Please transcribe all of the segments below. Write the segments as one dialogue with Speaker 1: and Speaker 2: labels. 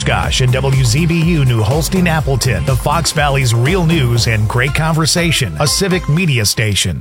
Speaker 1: Oshkosh and WZBU New Holstein Appleton, the Fox Valley's real news and great conversation, a civic media station.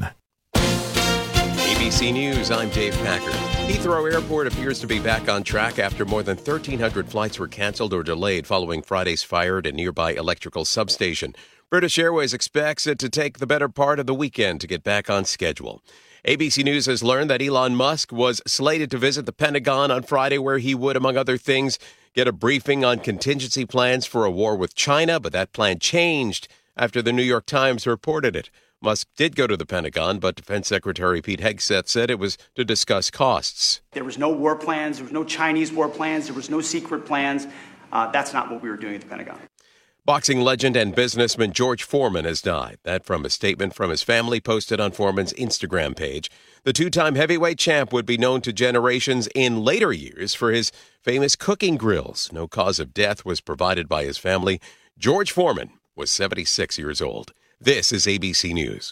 Speaker 2: ABC News, I'm Dave Packer. Heathrow Airport appears to be back on track after more than 1,300 flights were canceled or delayed following Friday's fire at a nearby electrical substation. British Airways expects it to take the better part of the weekend to get back on schedule. ABC News has learned that Elon Musk was slated to visit the Pentagon on Friday, where he would, among other things, get a briefing on contingency plans for a war with China, but that plan changed after the New York Times reported it. Musk did go to the Pentagon, but Defense Secretary Pete Hegseth said it was to discuss costs.
Speaker 3: There was no war plans. There was no Chinese war plans. There was no secret plans. That's not what we were doing at the Pentagon.
Speaker 2: Boxing legend and businessman George Foreman has died. That from a statement from his family posted on Foreman's Instagram page. The two-time heavyweight champ would be known to generations in later years for his famous cooking grills. No cause of death was provided by his family. George Foreman was 76 years old. This is ABC News.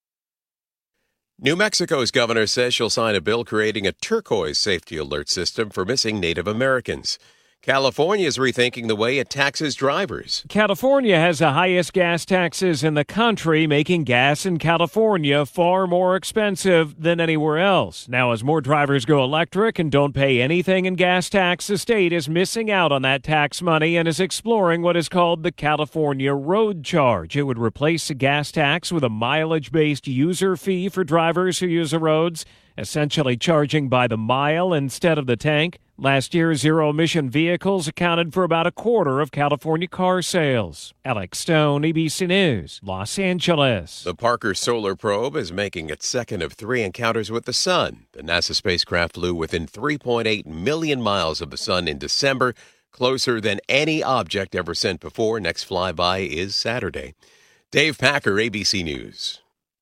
Speaker 2: New Mexico's governor says she'll sign a bill creating a turquoise safety alert system for missing Native Americans. California is rethinking the way it taxes drivers.
Speaker 4: California has the highest gas taxes in the country, making gas in California far more expensive than anywhere else. Now, as more drivers go electric and don't pay anything in gas tax, the state is missing out on that tax money and is exploring what is called the California Road Charge. It would replace the gas tax with a mileage-based user fee for drivers who use the roads, essentially charging by the mile instead of the tank. Last year, zero-emission vehicles accounted for about a quarter of California car sales. Alex Stone, ABC News, Los Angeles.
Speaker 2: The Parker Solar Probe is making its second of 3 encounters with the sun. The NASA spacecraft flew within 3.8 million miles of the sun in December, closer than any object ever sent before. Next flyby is Saturday. Dave Packer, ABC News.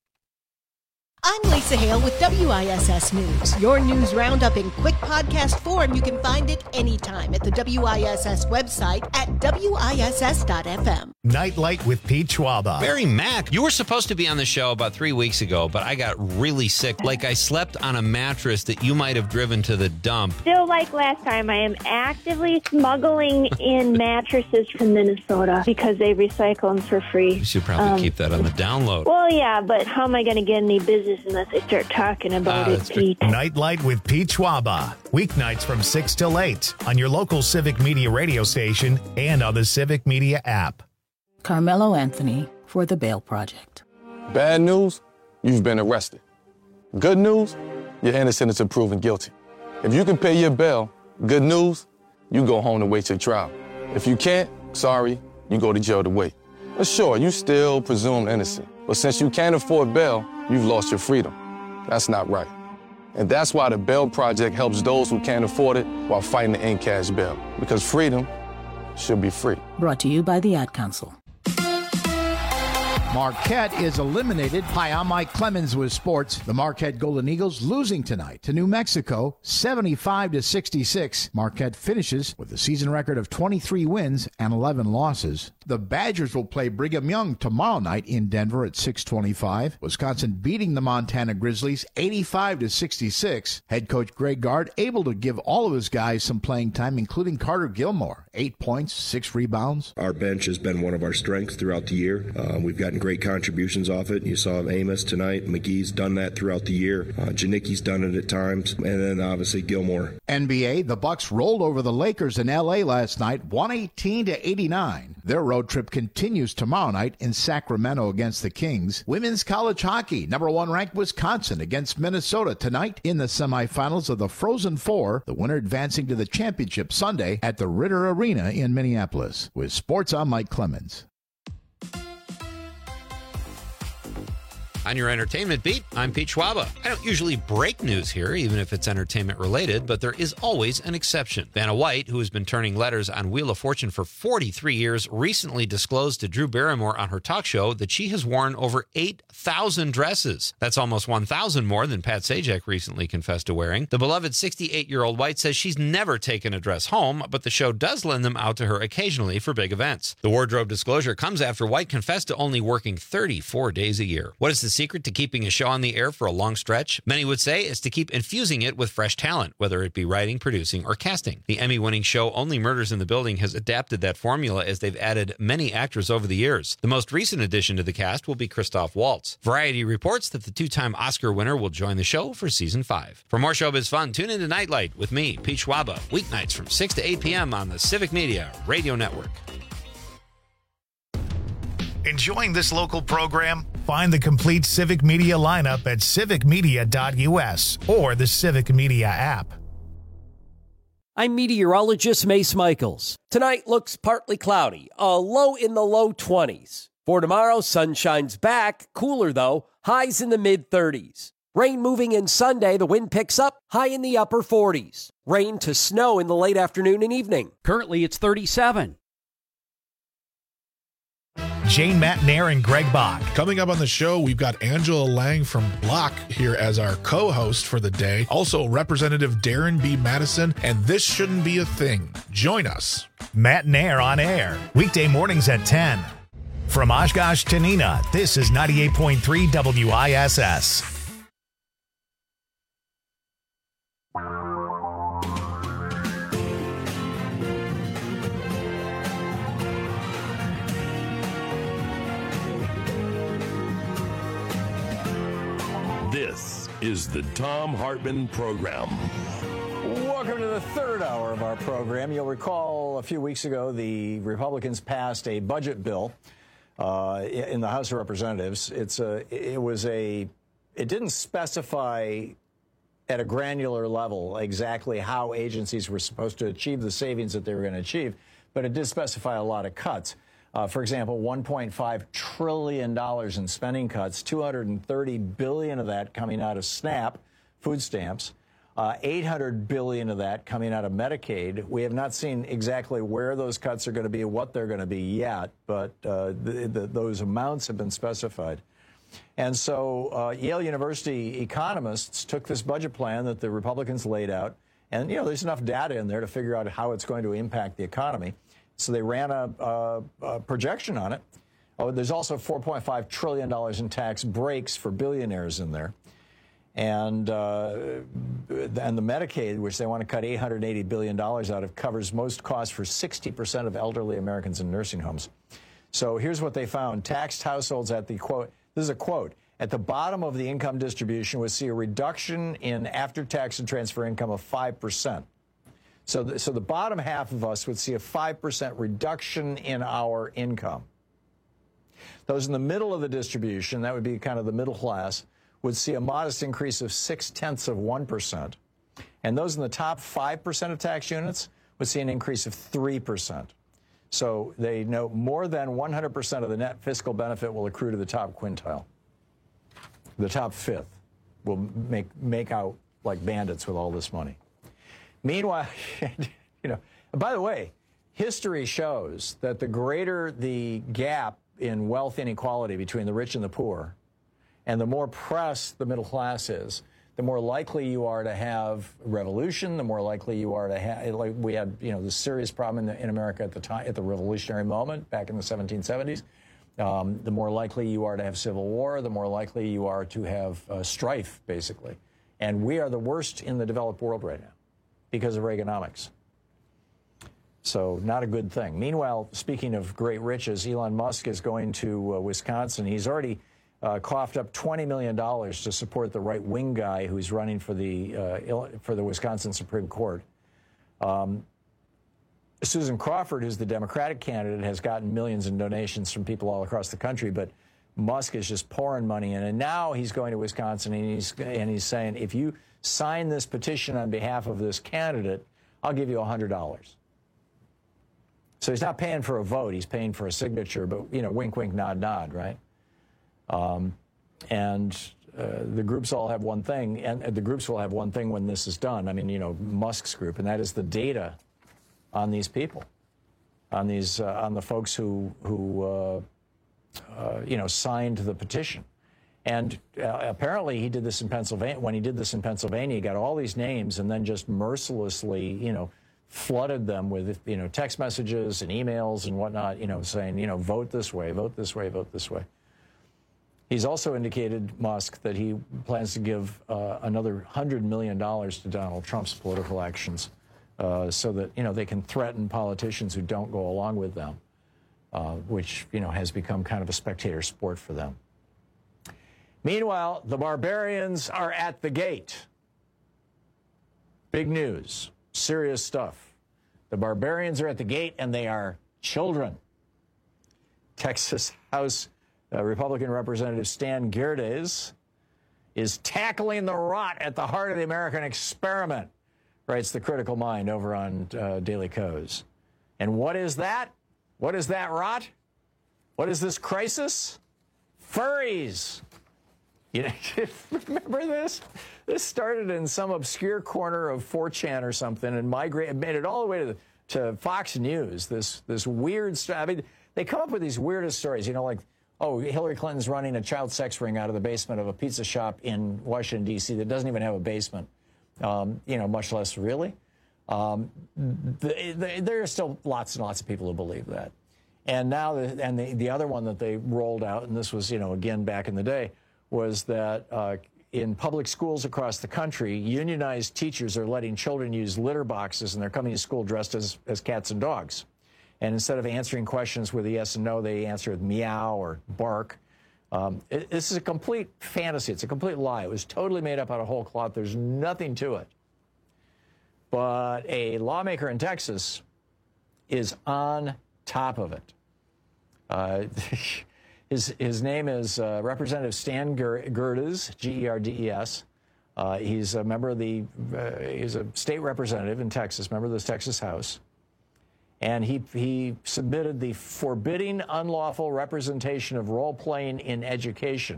Speaker 5: I'm Lisa Hale with WISS News. Your news roundup in quick podcast form. You can find it anytime at the WISS website at WISS.FM.
Speaker 1: Nightlight with Pete Schwaba.
Speaker 6: Barry Mack, you were supposed to be on the show about 3 weeks ago, but I got really sick. Like I slept on a mattress that you might have driven to the dump.
Speaker 7: Still like last time, I am actively smuggling in mattresses from Minnesota because they recycle them for free.
Speaker 6: You should probably keep that on the download.
Speaker 7: Well, yeah, but how am I going to get any business unless I start talking about it, Pete?
Speaker 1: Nightlight with Pete Schwaba. Weeknights from 6 till 8 on your local Civic Media radio station and on the Civic Media app.
Speaker 8: Carmelo Anthony for the Bail Project.
Speaker 9: Bad news, you've been arrested. Good news, you're innocent until proven guilty. If you can pay your bail, good news, you go home to wait your trial. If you can't, sorry, you go to jail to wait. But sure, you still presumed innocent. But since you can't afford bail, you've lost your freedom. That's not right. And that's why the Bail Project helps those who can't afford it while fighting to end cash bail. Because freedom should be free.
Speaker 8: Brought to you by the Ad Council.
Speaker 10: Marquette is eliminated. Hi, I'm Mike Clemens with sports. The Marquette Golden Eagles losing tonight to New Mexico, 75-66. Marquette finishes with a season record of 23 wins and 11 losses. The Badgers will play Brigham Young tomorrow night in Denver at 6:25. Wisconsin beating the Montana Grizzlies 85-66. Head coach Greg Gard able to give all of his guys some playing time, including Carter Gilmore. 8 points, 6 rebounds.
Speaker 11: Our bench has been one of our strengths throughout the year. We've gotten great contributions off it. You saw Amos tonight. McGee's done that throughout the year. Janicki's done it at times. And then obviously Gilmore.
Speaker 10: NBA, the Bucks rolled over the Lakers in L.A. last night, 118-89. Their road trip continues tomorrow night in Sacramento against the Kings. Women's college hockey, number 1 ranked Wisconsin against Minnesota tonight in the semifinals of the Frozen Four. The winner advancing to the championship Sunday at the Ritter Arena in Minneapolis. With sports, I'm Mike Clemens.
Speaker 6: On your entertainment beat, I'm Pete Schwaba. I don't usually break news here, even if it's entertainment related, but there is always an exception. Vanna White, who has been turning letters on Wheel of Fortune for 43 years, recently disclosed to Drew Barrymore on her talk show that she has worn over 8,000 dresses. That's almost 1,000 more than Pat Sajak recently confessed to wearing. The beloved 68-year-old White says she's never taken a dress home, but the show does lend them out to her occasionally for big events. The wardrobe disclosure comes after White confessed to only working 34 days a year. What is the secret to keeping a show on the air for a long stretch? Many would say it's to keep infusing it with fresh talent, whether it be writing, producing, or casting. The Emmy-winning show Only Murders in the Building has adapted that formula as they've added many actors over the years. The most recent addition to the cast will be Christoph Waltz. Variety reports that the two-time Oscar winner will join the show for season 5. For more showbiz fun, tune into Nightlight with me, Pete Schwaba, weeknights from 6 to 8 p.m. on the Civic Media Radio Network.
Speaker 1: Enjoying this local program? Find the complete Civic Media lineup at civicmedia.us or the Civic Media app.
Speaker 12: I'm meteorologist Mace Michaels. Tonight looks partly cloudy, a low in the low 20s. For tomorrow, sun shines back, cooler though, highs in the mid-30s. Rain moving in Sunday, the wind picks up, high in the upper 40s. Rain to snow in the late afternoon and evening. Currently it's 37.
Speaker 1: Jane Matnair and Greg Bach.
Speaker 13: Coming up on the show, we've got Angela Lang from Block here as our co-host for the day. Also, Representative Darren B. Madison, and This Shouldn't Be a Thing. Join us.
Speaker 1: Matnair on air, weekday mornings at 10. From Oshkosh to Neenah, this is 98.3 WISS.
Speaker 14: This is the Thom Hartmann Program.
Speaker 10: Welcome to the third hour of our program. You'll recall a few weeks ago the Republicans passed a budget bill in the House of Representatives. It didn't specify at a granular level exactly how agencies were supposed to achieve the savings that they were going to achieve, but it did specify a lot of cuts. For example, $1.5 trillion in spending cuts, $230 billion of that coming out of SNAP, food stamps, $800 billion of that coming out of Medicaid. We have not seen exactly where those cuts are going to be, what they're going to be yet, but those amounts have been specified. And so Yale University economists took this budget plan that the Republicans laid out, and, there's enough data in there to figure out how it's going to impact the economy. So they ran a projection on it. There's also $4.5 trillion in tax breaks for billionaires in there. And the Medicaid, which they want to cut $880 billion out of, covers most costs for 60% of elderly Americans in nursing homes. So here's what they found. Taxed households at the, quote, this is a quote, at the bottom of the income distribution would see a reduction in after-tax and transfer income of 5%. So the bottom half of us would see a 5% reduction in our income. Those in the middle of the distribution, that would be kind of the middle class, would see a modest increase of 0.6%. And those in the top 5% of tax units would see an increase of 3%. So they know more than 100% of the net fiscal benefit will accrue to the top quintile. The top fifth will make out like bandits with all this money. Meanwhile, by the way, history shows that the greater the gap in wealth inequality between the rich and the poor, and the more pressed the middle class is, the more likely you are to have revolution, the more likely you are to have, like we had, this serious problem in America at the time, at the revolutionary moment back in the 1770s. The more likely you are to have civil war, the more likely you are to have strife, basically. And we are the worst in the developed world right now because of Reaganomics. So not a good thing. Meanwhile, speaking of great riches, Elon Musk is going to Wisconsin. He's already coughed up $20 million to support the right-wing guy who's running for the Wisconsin Supreme Court. Susan Crawford, who's the Democratic candidate, has gotten millions in donations from people all across the country, but Musk is just pouring money in. And now he's going to Wisconsin, and he's saying, if you sign this petition on behalf of this candidate, I'll give you $100. So he's not paying for a vote, he's paying for a signature, but, wink, wink, nod, nod, right? The groups all have one thing, and the groups will have one thing when this is done. I mean, Musk's group, and that is the data on these people, on the folks who signed the petition. And apparently he did this in Pennsylvania. When he did this in Pennsylvania, he got all these names and then just mercilessly, flooded them with, text messages and emails and whatnot, saying, vote this way, vote this way, vote this way.
Speaker 15: He's also indicated, Musk, that he plans to give another $100 million to Donald Trump's political actions so that, they can threaten politicians who don't go along with them, which, has become kind of a spectator sport for them. Meanwhile, the barbarians are at the gate. Big news, serious stuff. The barbarians are at the gate, and they are children. Texas House Republican Representative Stan Gerdes is tackling the rot at the heart of the American experiment, writes the Critical Mind over on Daily Kos. And what is that? What is that rot? What is this crisis? Furries. Remember this? This started in some obscure corner of 4chan or something and made it all the way to Fox News. This weird stuff. I mean, they come up with these weirdest stories, like, Hillary Clinton's running a child sex ring out of the basement of a pizza shop in Washington, D.C. that doesn't even have a basement, much less really. There are still lots and lots of people who believe that. And now, the other one that they rolled out, and this was, again, back in the day, was that in public schools across the country, unionized teachers are letting children use litter boxes, and they're coming to school dressed as cats and dogs. And instead of answering questions with a yes and no, they answer with meow or bark. This is a complete fantasy. It's a complete lie. It was totally made up out of whole cloth. There's nothing to it. But a lawmaker in Texas is on top of it. His name is Representative Stan Gerdes, Gerdes. He's a member of he's a state representative in Texas, member of the Texas House. And he submitted the Forbidding Unlawful Representation of Role-Playing in Education,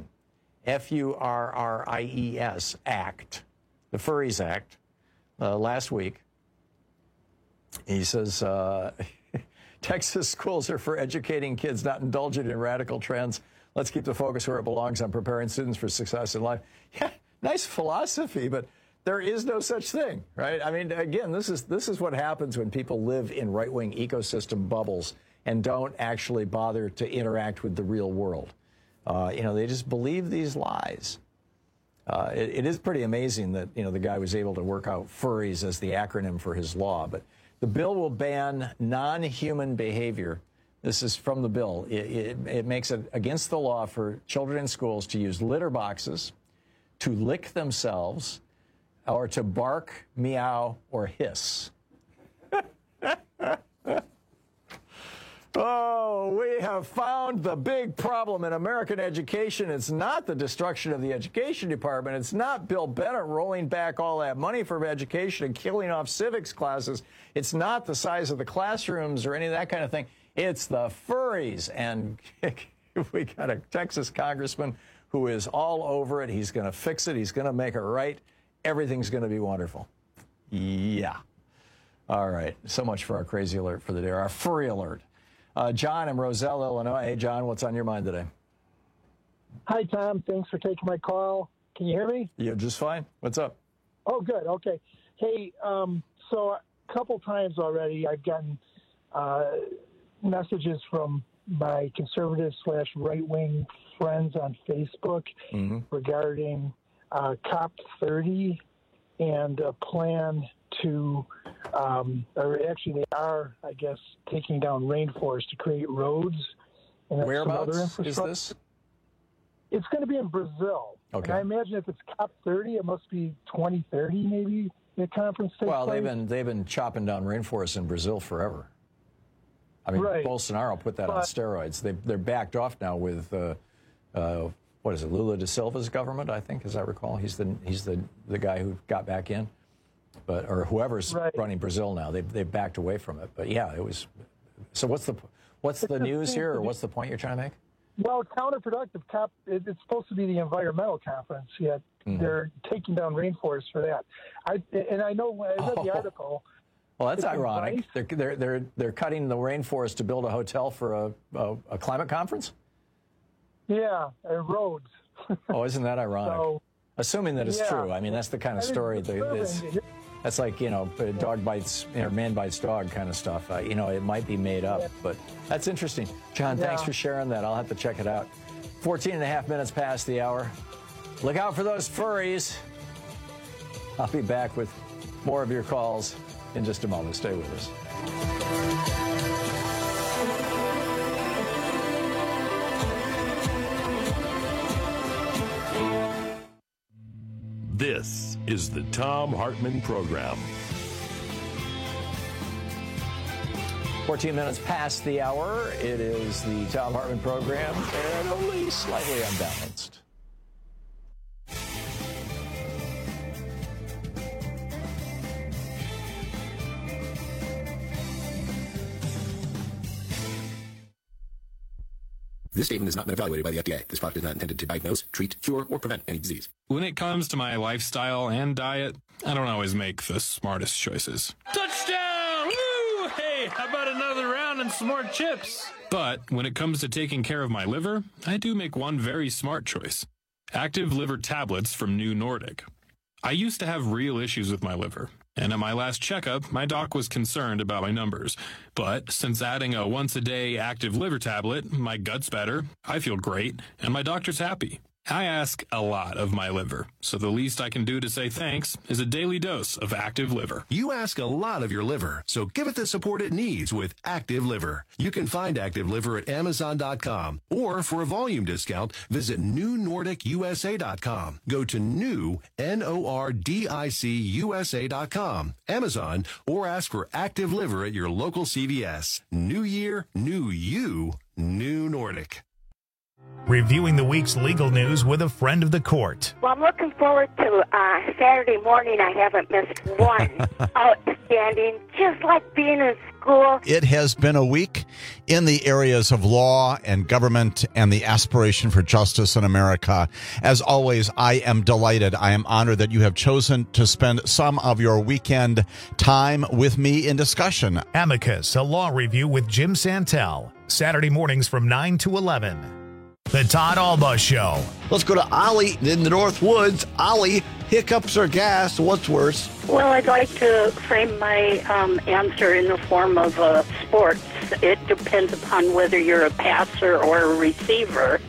Speaker 15: FURRIES Act, the Furries Act, last week. He says, Texas schools are for educating kids, not indulging in radical trends. Let's keep the focus where it belongs on preparing students for success in life. Yeah, nice philosophy, but there is no such thing, right? I mean, again, this is what happens when people live in right-wing ecosystem bubbles and don't actually bother to interact with the real world. They just believe these lies. It is pretty amazing that, the guy was able to work out furries as the acronym for his law, but the bill will ban non-human behavior. This is from the bill. It makes it against the law for children in schools to use litter boxes, to lick themselves, or to bark, meow, or hiss. Oh, we have found the big problem in American education. It's not the destruction of the education department. It's not Bill Bennett rolling back all that money for education and killing off civics classes. It's not the size of the classrooms or any of that kind of thing. It's the furries. And we got a Texas congressman who is all over it. He's going to fix it. He's going to make it right. Everything's going to be wonderful. Yeah. All right. So much for our crazy alert for the day, our furry alert. John in Roselle, Illinois. Hey, John, what's on your mind today?
Speaker 16: Hi, Tom. Thanks for taking my call. Can you hear me?
Speaker 15: Yeah, just fine. What's up?
Speaker 16: Oh, good. Okay. Hey, so a couple times already I've gotten messages from my conservative/right-wing friends on Facebook regarding COP 30 and a plan to, or actually they are, I guess, taking down rainforests to create roads. And
Speaker 15: whereabouts is this?
Speaker 16: It's going to be in Brazil.
Speaker 15: Okay.
Speaker 16: And I imagine if it's COP 30, it must be 2030 maybe the conference takes place.
Speaker 15: Well, they've been chopping down rainforests in Brazil forever. I mean, right. Bolsonaro put that on steroids. They're backed off now with what is it, Lula da Silva's government, I think, as I recall. He's the guy who got back in, or whoever's running Brazil now. They've backed away from it. But yeah, it was. So what's the news here, or what's the point you're trying to make?
Speaker 16: Well, counterproductive. COP. It's supposed to be the environmental conference, yet they're taking down rainforests for that. I know I read the article.
Speaker 15: Well, that's ironic. They're cutting the rainforest to build a hotel for a climate conference?
Speaker 16: Yeah, roads.
Speaker 15: Oh, isn't that ironic? So, assuming that it's true. I mean, that's the kind of story that's like, dog bites, man bites dog kind of stuff. It might be made up, but that's interesting. John, thanks for sharing that. I'll have to check it out. 14 and a half minutes past the hour. Look out for those furries. I'll be back with more of your calls in just a moment. Stay with us.
Speaker 14: This is the Thom Hartmann Program.
Speaker 15: 14 minutes past the hour. It is the Thom Hartmann Program, and only slightly unbalanced.
Speaker 17: This statement has not been evaluated by the FDA. This product is not intended to diagnose, treat, cure, or prevent any disease.
Speaker 18: When it comes to my lifestyle and diet, I don't always make the smartest choices. Touchdown! Woo! Hey, how about another round and some more chips? But when it comes to taking care of my liver, I do make one very smart choice. Active liver tablets from New Nordic. I used to have real issues with my liver, and at my last checkup, my doc was concerned about my numbers. But since adding a once-a-day active liver tablet, my gut's better, I feel great, and my doctor's happy. I ask a lot of my liver, so the least I can do to say thanks is a daily dose of Active Liver.
Speaker 19: You ask a lot of your liver, so give it the support it needs with Active Liver. You can find Active Liver at Amazon.com, or for a volume discount, visit NewNordicUSA.com. Go to new, NORDICUSA.com, Amazon, or ask for Active Liver at your local CVS. New year, new you, New Nordic.
Speaker 1: Reviewing the week's legal news with a friend of the court.
Speaker 20: Well, I'm looking forward to Saturday morning. I haven't missed one. Outstanding, just like being in school.
Speaker 21: It has been a week in the areas of law and government and the aspiration for justice in America. As always, I am delighted. I am honored that you have chosen to spend some of your weekend time with me in discussion.
Speaker 1: Amicus, a law review with Jim Santel. Saturday mornings from 9 to 11. The Todd Alba Show.
Speaker 22: Let's go to Ollie in the North Woods. Ollie, hiccups or gas? What's worse?
Speaker 23: Well, I'd like to frame my answer in the form of sports. It depends upon whether you're a passer or a receiver.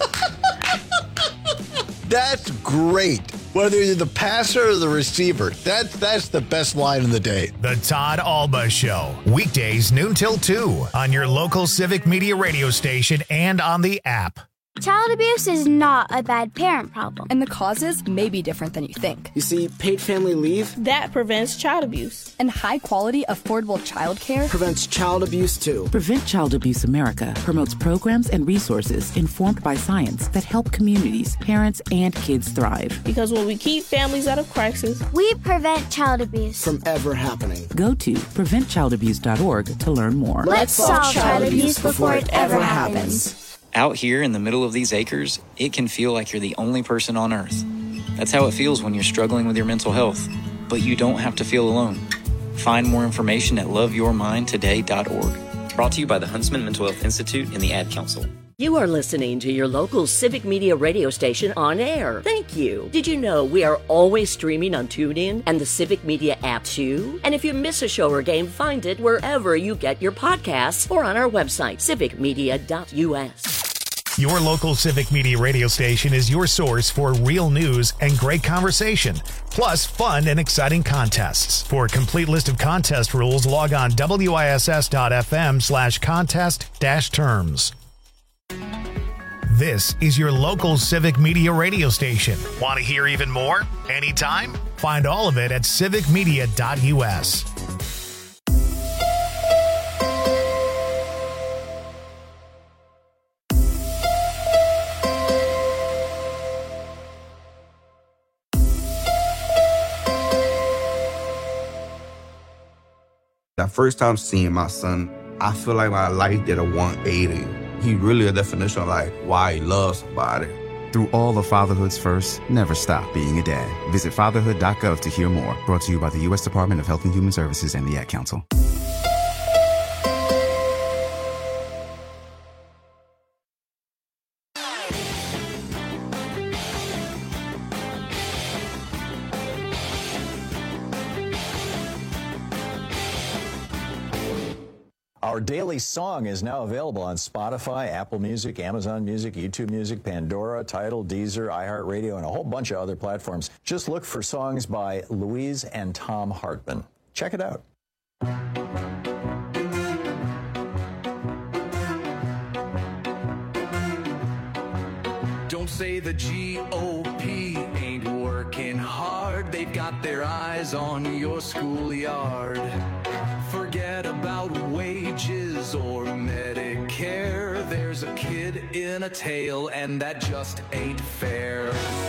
Speaker 22: That's great. Whether you're the passer or the receiver, that's the best line of the day.
Speaker 1: The Todd Alba Show. Weekdays noon till 2 on your local Civic Media radio station and on the app.
Speaker 24: Child abuse is not a bad parent problem. And the causes may be different than you think.
Speaker 25: You see, paid family leave,
Speaker 24: that prevents child abuse. And high-quality, affordable child care
Speaker 25: prevents child abuse, too.
Speaker 8: Prevent Child Abuse America promotes programs and resources informed by science that help communities, parents, and kids thrive.
Speaker 24: Because when we keep families out of crisis,
Speaker 23: we prevent child abuse
Speaker 25: from ever happening.
Speaker 8: Go to preventchildabuse.org to learn more.
Speaker 23: Let's solve child abuse before it ever happens.
Speaker 26: Out here in the middle of these acres, it can feel like you're the only person on earth. That's how it feels when you're struggling with your mental health. But you don't have to feel alone. Find more information at loveyourmindtoday.org. Brought to you by the Huntsman Mental Health Institute and the Ad Council.
Speaker 27: You are listening to your local Civic Media radio station on air. Thank you. Did you know we are always streaming on TuneIn and the Civic Media app too? And if you miss a show or game, find it wherever you get your podcasts or on our website, civicmedia.us.
Speaker 1: Your local Civic Media radio station is your source for real news and great conversation, plus fun and exciting contests. For a complete list of contest rules, log on wiss.fm/contest-terms. This is your local Civic Media radio station. Want to hear even more? Anytime? Find all of it at civicmedia.us.
Speaker 28: That first time seeing my son, I feel like my life did a 180. He really a definition of like why he loves somebody.
Speaker 29: Through all of fatherhood's first, never stop being a dad. Visit fatherhood.gov to hear more. Brought to you by the U.S. Department of Health and Human Services and the Ad Council.
Speaker 22: All
Speaker 15: Our daily song is now available on Spotify, Apple Music, Amazon Music, YouTube Music, Pandora, Tidal, Deezer, iHeartRadio, and a whole bunch of other platforms. Just look for songs by Louise and Tom Hartman. Check it out.
Speaker 2: Don't say the GOP ain't working hard. They've got their eyes on your schoolyard. Forget about wages or Medicare. There's a kid in a tail, and that just ain't fair.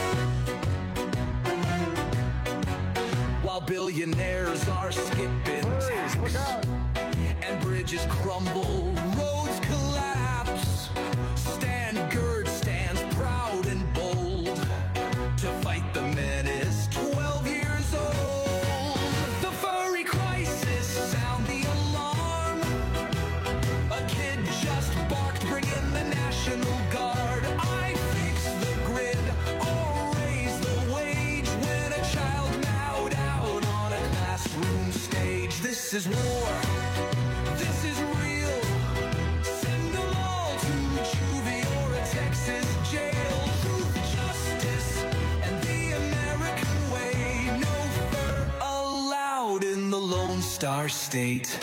Speaker 2: While billionaires are skipping tax and bridges crumble, roads collapse, Stan Gerd stands proud and bold to fight the menace, 12 years old. The furry crisis, sound the alarm. A kid just barked, bring in the National Guard. I fix the grid or raise the wage when a child mowed out on a classroom stage. This is war. This is real. Send them all to juvie or a Texas jail. Truth, justice, and the American way. No fur allowed in the Lone Star State.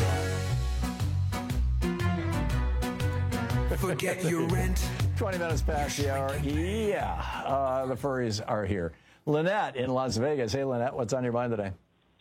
Speaker 2: Forget your rent.
Speaker 15: 20 minutes past the hour. Yeah, the furries are here. Lynette in Las Vegas. Hey, Lynette, what's on your mind today?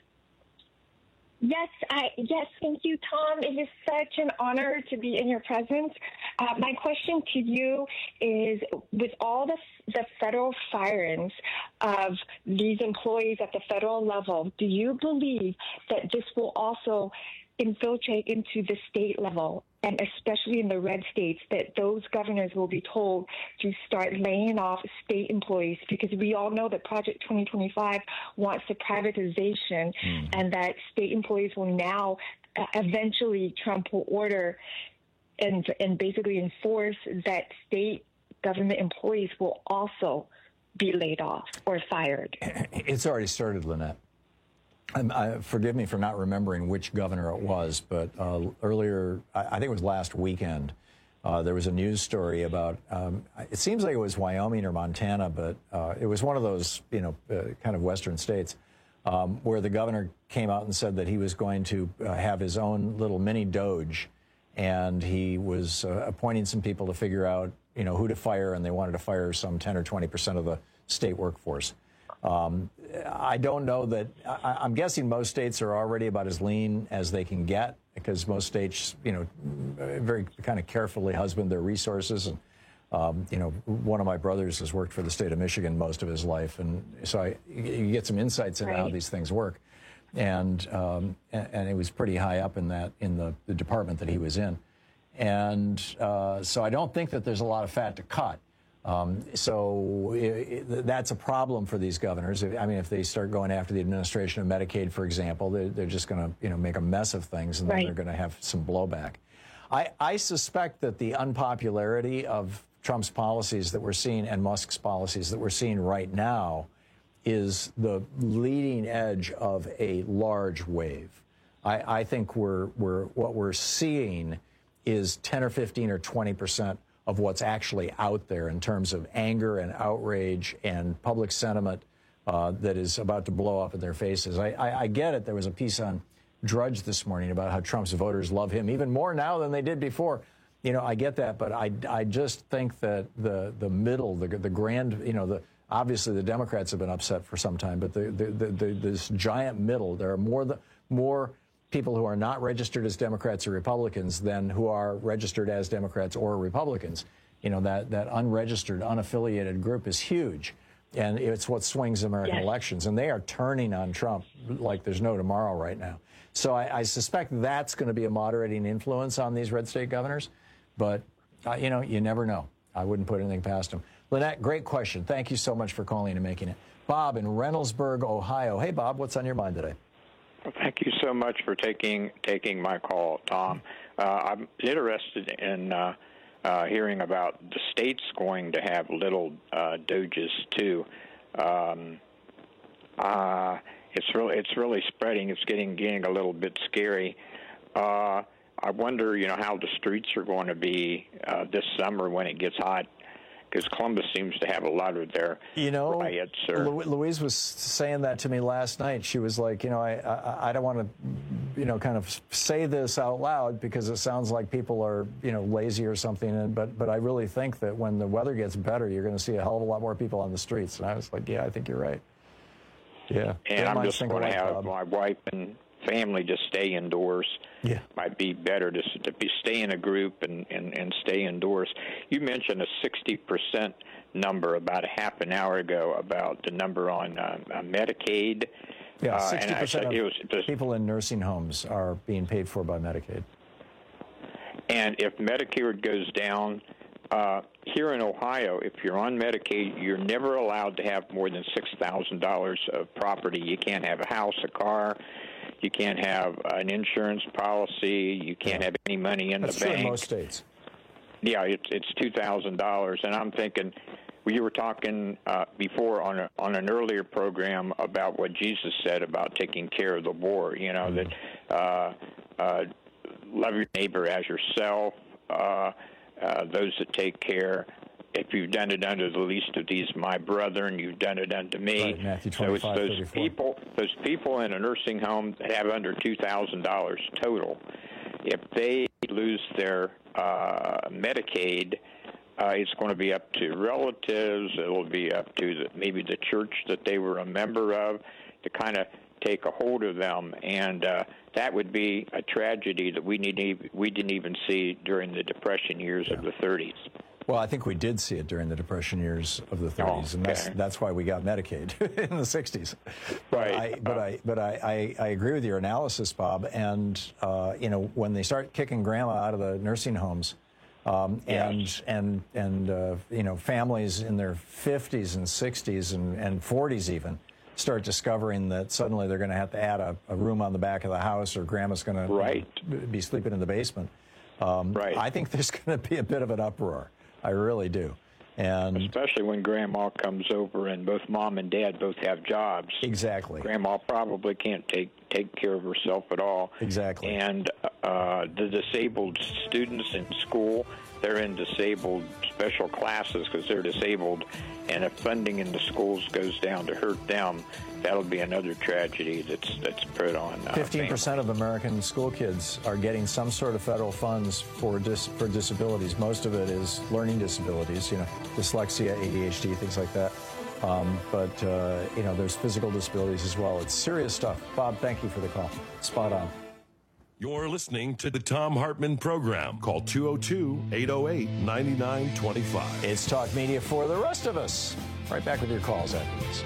Speaker 3: Yes, thank you, Tom. It is such an honor to be in your presence. My question to you is, with all the federal firings of these employees at the federal level, do you believe that this will also infiltrate into the state level, and especially in the red states, that those governors will be told to start laying off state employees? Because we all know that Project 2025 wants the privatization, and that state employees will now eventually Trump will order and basically enforce that state government employees will also be laid off or fired.
Speaker 15: It's already started, Lynette. Forgive me for not remembering which governor it was, but earlier, I think it was last weekend, there was a news story about, it seems like it was Wyoming or Montana, but it was one of those, kind of western states, where the governor came out and said that he was going to have his own little mini Doge, and he was appointing some people to figure out, who to fire, and they wanted to fire some 10 or 20% of the state workforce. I don't know that. I'm guessing most states are already about as lean as they can get, because most states, very kind of carefully husband their resources. And, one of my brothers has worked for the state of Michigan most of his life, and so you get some insights into how these things work. And he was pretty high up in the department that he was in. And so I don't think that there's a lot of fat to cut. That's a problem for these governors. I mean, if they start going after the administration of Medicaid, for example, they're just going to, make a mess of things, and then they're going to have some blowback. I suspect that the unpopularity of Trump's policies that we're seeing and Musk's policies that we're seeing right now is the leading edge of a large wave. I think what we're seeing is 10 or 15 or 20% of what's actually out there in terms of anger and outrage and public sentiment that is about to blow up in their faces. I get it. There was a piece on Drudge this morning about how Trump's voters love him even more now than they did before. I get that, but I just think that the middle, the grand, obviously the Democrats have been upset for some time, but this giant middle, there are more people who are not registered as Democrats or Republicans than who are registered as Democrats or Republicans. That unregistered, unaffiliated group is huge, and it's what swings American elections. And they are turning on Trump like there's no tomorrow right now. So I suspect that's going to be a moderating influence on these red state governors. But, you never know. I wouldn't put anything past them. Lynette, great question. Thank you so much for calling and making it. Bob in Reynoldsburg, Ohio. Hey, Bob, what's on your mind today?
Speaker 4: Well, thank you so much for taking my call, Tom. I'm interested in hearing about the states going to have little Doges too. It's really spreading. It's getting a little bit scary. I wonder, how the streets are going to be this summer when it gets hot, because Columbus seems to have a lot of their riots.
Speaker 15: Louise was saying that to me last night. She was like, I don't want to, kind of say this out loud because it sounds like people are, lazy or something. But I really think that when the weather gets better, you're going to see a hell of a lot more people on the streets. And I was like, yeah, I think you're right. Yeah.
Speaker 4: And I'm just going to have my wife and family just stay indoors.
Speaker 15: Yeah.
Speaker 4: Might be better to stay in a group and stay indoors. You mentioned a 60% number about a half an hour ago about the number on Medicaid.
Speaker 15: Yeah, 60% of people in nursing homes are being paid for by Medicaid.
Speaker 4: And if Medicare goes down, here in Ohio, if you're on Medicaid, you're never allowed to have more than $6,000 of property. You can't have a house, a car. You can't have an insurance policy. You can't have any money in the bank.
Speaker 15: That's true in most states.
Speaker 4: Yeah, it's $2,000, and I'm thinking. You were talking before on an earlier program about what Jesus said about taking care of the poor. That love your neighbor as yourself. Those that take care. If you've done it unto the least of these, my brethren, you've done it unto me.
Speaker 15: Right, Matthew 25,
Speaker 4: so it's those people in a nursing home that have under $2,000 total. If they lose their Medicaid, it's going to be up to relatives. It'll be up to maybe the church that they were a member of to kind of take a hold of them, and that would be a tragedy that we didn't even see during the Depression years of the 30s.
Speaker 15: Well, I think we did see it during the Depression years of the 30s, and that's why we got Medicaid in the 60s.
Speaker 4: Right.
Speaker 15: But I agree with your analysis, Bob. And when they start kicking grandma out of the nursing homes, families in their 50s and 60s and 40s even start discovering that suddenly they're going to have to add a room on the back of the house, or grandma's going to be sleeping in the basement. I think there's going to be a bit of an uproar. I really do. And
Speaker 4: especially when grandma comes over and both mom and dad both have jobs.
Speaker 15: Exactly.
Speaker 4: Grandma probably can't take care of herself at all.
Speaker 15: Exactly.
Speaker 4: And the disabled students in school, they're in disabled special classes because they're disabled. And if funding in the schools goes down to hurt them, that'll be another tragedy that's put on
Speaker 15: 15% of American school kids are getting some sort of federal funds for disabilities. Most of it is learning disabilities, dyslexia, ADHD, things like that. But there's physical disabilities as well. It's serious stuff. Bob, thank you for the call. Spot on.
Speaker 14: You're listening to the Thom Hartmann Program. Call 202-808-9925.
Speaker 15: It's Talk Media for the rest of us. Right back with your calls after this.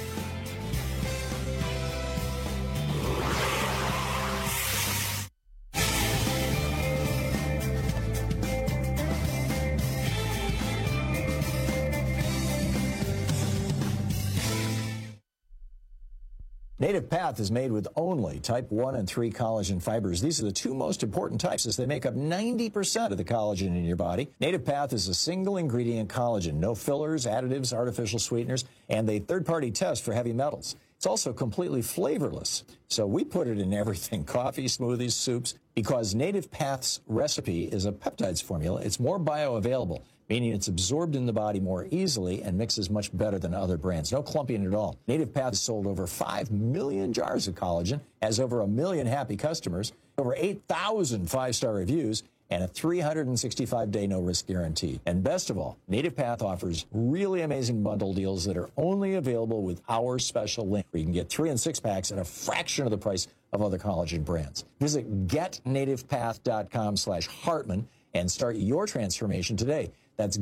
Speaker 15: Native Path is made with only type 1 and 3 collagen fibers. These are the two most important types as they make up 90% of the collagen in your body. Native Path is a single ingredient collagen, no fillers, additives, artificial sweeteners, and a third-party test for heavy metals. It's also completely flavorless. So we put it in everything, coffee, smoothies, soups, because Native Path's recipe is a peptides formula. It's more bioavailable, meaning it's absorbed in the body more easily and mixes much better than other brands. No clumping at all. Native Path has sold over 5 million jars of collagen, has over 1 million happy customers, over 8,000 five-star reviews, and a 365-day no-risk guarantee. And best of all, Native Path offers really amazing bundle deals that are only available with our special link, where you can get 3 and 6 packs at a fraction of the price of other collagen brands. Visit getnativepath.com/Hartmann and start your transformation today. That's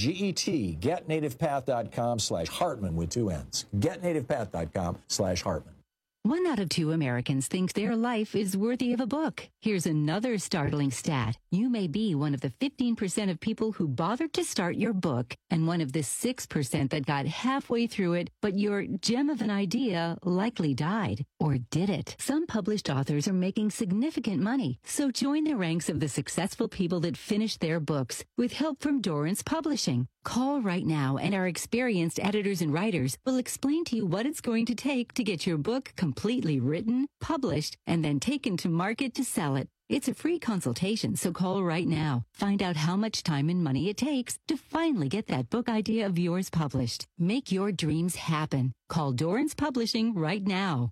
Speaker 15: getnativepath.com/Hartmann with 2 N's. Getnativepath.com/Hartmann.
Speaker 5: 1 out of 2 Americans think their life is worthy of a book. Here's another startling stat. You may be one of the 15% of people who bothered to start your book, and one of the 6% that got halfway through it, but your gem of an idea likely died. Or did it? Some published authors are making significant money, so join the ranks of the successful people that finished their books with help from Dorrance Publishing. Call right now, and our experienced editors and writers will explain to you what it's going to take to get your book completely written, published, and then taken to market to sell it. It's a free consultation, so call right now. Find out how much time and money it takes to finally get that book idea of yours published. Make your dreams happen. Call Dorrance Publishing right now.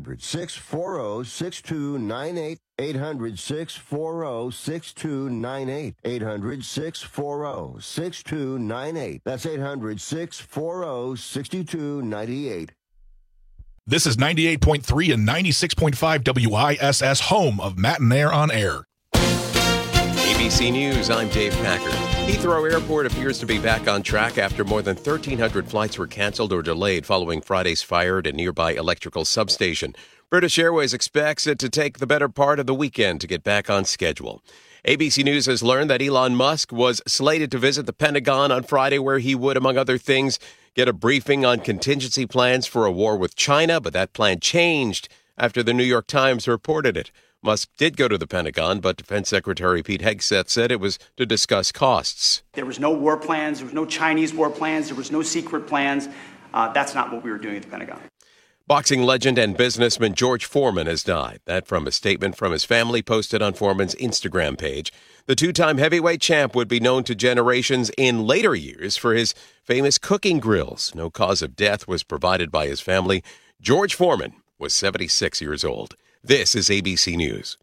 Speaker 6: 800-640-6298. 800-640-6298. 800-640-6298. That's 800-640-6298.
Speaker 7: This is 98.3 and 96.5 WISS, home of Matt and Air on Air.
Speaker 9: ABC News, I'm Dave Packard. Heathrow Airport appears to be back on track after more than 1,300 flights were canceled or delayed following Friday's fire at a nearby electrical substation. British Airways expects it to take the better part of the weekend to get back on schedule. ABC News has learned that Elon Musk was slated to visit the Pentagon on Friday, where he would, among other things, get a briefing on contingency plans for a war with China, but that plan changed after the New York Times reported it. Musk did go to the Pentagon, but Defense Secretary Pete Hegseth said it was to discuss costs.
Speaker 10: There was no war plans. There was no Chinese war plans. There was no secret plans. That's not what we were doing at the Pentagon.
Speaker 9: Boxing legend and businessman George Foreman has died. That from a statement from his family posted on Foreman's Instagram page. The two-time heavyweight champ would be known to generations in later years for his famous cooking grills. No cause of death was provided by his family. George Foreman was 76 years old. This is ABC News.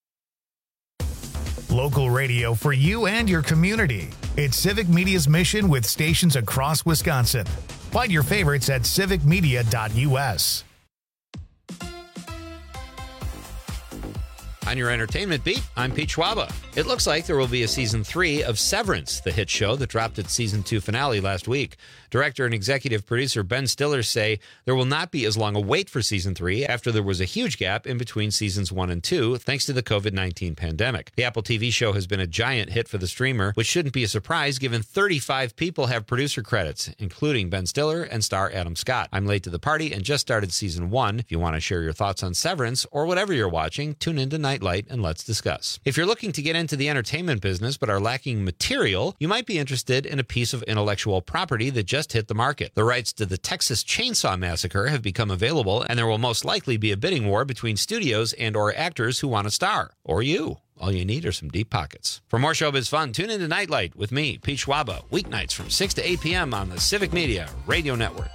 Speaker 1: Local radio for you and your community. It's Civic Media's mission with stations across Wisconsin. Find your favorites at civicmedia.us.
Speaker 11: On your entertainment beat, I'm Pete Schwaba. It looks like there will be a Season 3 of Severance, the hit show that dropped its Season 2 finale last week. Director and executive producer Ben Stiller say there will not be as long a wait for Season 3 after there was a huge gap in between Seasons 1 and 2 thanks to the COVID-19 pandemic. The Apple TV show has been a giant hit for the streamer, which shouldn't be a surprise given 35 people have producer credits, including Ben Stiller and star Adam Scott. I'm late to the party and just started Season 1. If you want to share your thoughts on Severance or whatever you're watching, tune into Nightlight and let's discuss. If you're looking to get into the entertainment business but are lacking material, you might be interested in a piece of intellectual property that just hit the market. The rights to the Texas Chainsaw Massacre have become available, and there will most likely be a bidding war between studios and or actors who want to star. Or you. All you need are some deep pockets. For more showbiz fun, tune into Nightlight with me, Pete Schwaba, weeknights from 6 to 8 p.m. on the Civic Media Radio Network.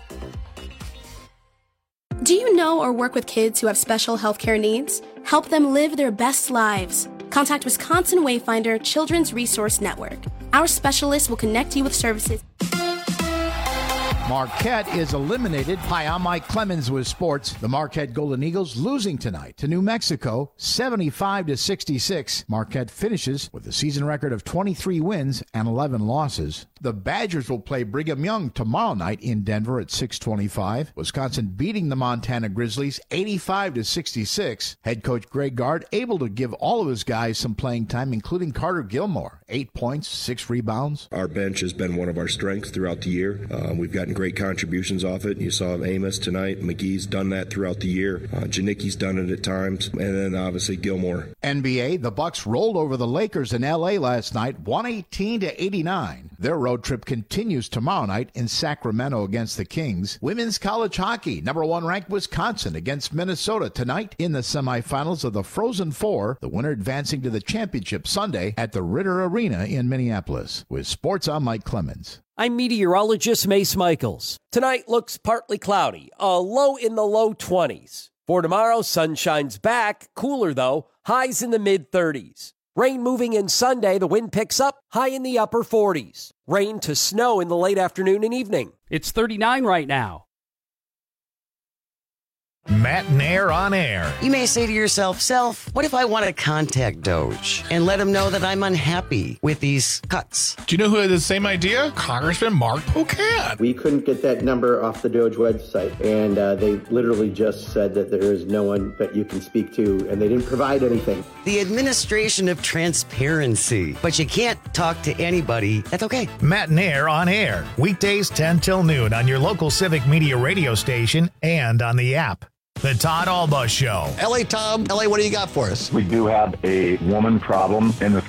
Speaker 24: Do you know or work with kids who have special healthcare needs? Help them live their best lives. Contact Wisconsin Wayfinder Children's Resource Network. Our specialists will connect you with services.
Speaker 12: Marquette is eliminated. Hi, I'm Mike Clemens with sports. The Marquette Golden Eagles losing tonight to New Mexico, 75-66. Marquette finishes with a season record of 23 wins and 11 losses. The Badgers will play Brigham Young tomorrow night in Denver at 6:25. Wisconsin beating the Montana Grizzlies 85-66. Head coach Greg Gard able to give all of his guys some playing time, including Carter Gilmore. 8 points, 6 rebounds.
Speaker 13: Our bench has been one of our strengths throughout the year. We've gotten great contributions off it. You saw Amos tonight. McGee's done that throughout the year. Janicki's done it at times. And then obviously Gilmore.
Speaker 12: NBA, the Bucks rolled over the Lakers in L.A. last night, 118-89. Their road trip continues tomorrow night in Sacramento against the Kings. Women's college hockey, number 1 ranked Wisconsin against Minnesota tonight in the semifinals of the Frozen Four. The winner advancing to the championship Sunday at the Ritter Arena in Minneapolis. With sports, I'm Mike Clemens.
Speaker 16: I'm meteorologist Mace Michaels. Tonight looks partly cloudy, a low in the low 20s. For tomorrow, sun shines back, cooler though, highs in the mid-30s. Rain moving in Sunday, the wind picks up, high in the upper 40s. Rain to snow in the late afternoon and evening.
Speaker 17: It's 39 right now.
Speaker 1: Matt and Air on Air.
Speaker 30: You may say to yourself, Self, what if I want to contact Doge and let him know that I'm unhappy with these cuts?
Speaker 7: Do you know who had the same idea? Congressman Mark Pocan.
Speaker 31: We couldn't get that number off the Doge website, and they literally just said that there is no one that you can speak to, and they didn't provide anything.
Speaker 30: The administration of transparency. But you can't talk to anybody. That's okay.
Speaker 1: Matt and Air on Air. Weekdays 10 till noon on your local Civic Media radio station and on the app. The Todd Alba Show.
Speaker 22: L.A. Tom, L.A., what do you got for us?
Speaker 32: We do have a woman problem in this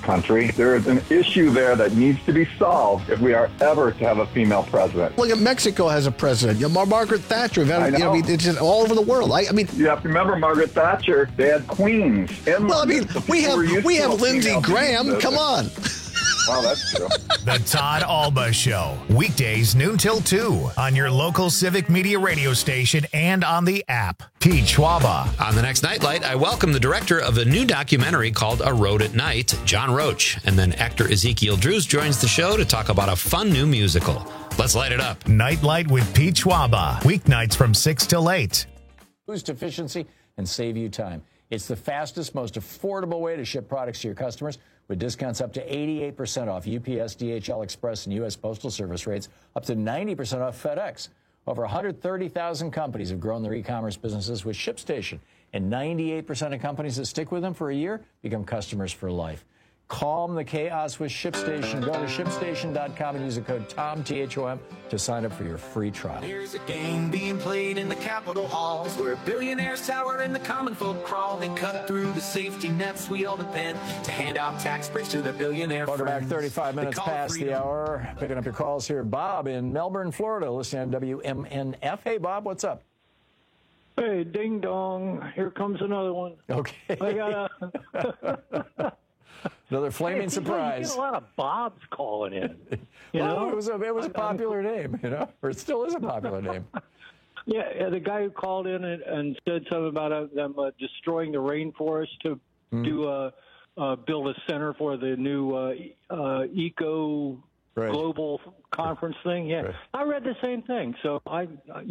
Speaker 8: country. There is an issue there that needs to be solved if we are ever to have a female president.
Speaker 22: Look at Mexico has a president. Margaret Thatcher. It's just all over the world. I mean,
Speaker 8: you have to remember Margaret Thatcher. They had queens.
Speaker 22: Well, I mean, we have Lindsey Graham. Come on.
Speaker 8: Well, that's true.
Speaker 1: The Todd Alba Show. Weekdays noon till 2 on your local Civic Media radio station and on the app. Pete Schwaba.
Speaker 11: On the next Nightlight, I welcome the director of a new documentary called A Road at Night, John Roach. And then actor Ezekiel Drews joins the show to talk about a fun new musical. Let's light it up.
Speaker 1: Nightlight with Pete Schwaba. Weeknights from 6 till 8.
Speaker 15: Boost efficiency and save you time. It's the fastest, most affordable way to ship products to your customers with discounts up to 88% off UPS, DHL Express, and U.S. Postal Service rates, up to 90% off FedEx. Over 130,000 companies have grown their e-commerce businesses with ShipStation, and 98% of companies that stick with them for a year become customers for life. Calm the chaos with ShipStation. Go to ShipStation.com and use the code TOM, T-H-O-M, to sign up for your free trial.
Speaker 2: Here's a game being played in the Capitol halls where billionaires tower and the common folk crawl. They cut through the safety nets we all depend to hand out tax breaks to their billionaire
Speaker 15: Welcome
Speaker 2: friends.
Speaker 15: back, 35 minutes past the hour. Picking up your calls here. Bob in Melbourne, Florida, listening on WMNF. Hey, Bob, what's up?
Speaker 18: Hey, ding dong. Here comes another one.
Speaker 15: Okay.
Speaker 18: I got
Speaker 15: another flaming surprise.
Speaker 18: You get a lot of Bobs calling in. You
Speaker 15: well,
Speaker 18: know?
Speaker 15: it was a popular name, or it still is a popular name.
Speaker 18: Yeah, the guy who called in and said something about them destroying the rainforest to build a center for the new eco global conference thing. Yeah, right. I read the same thing. So I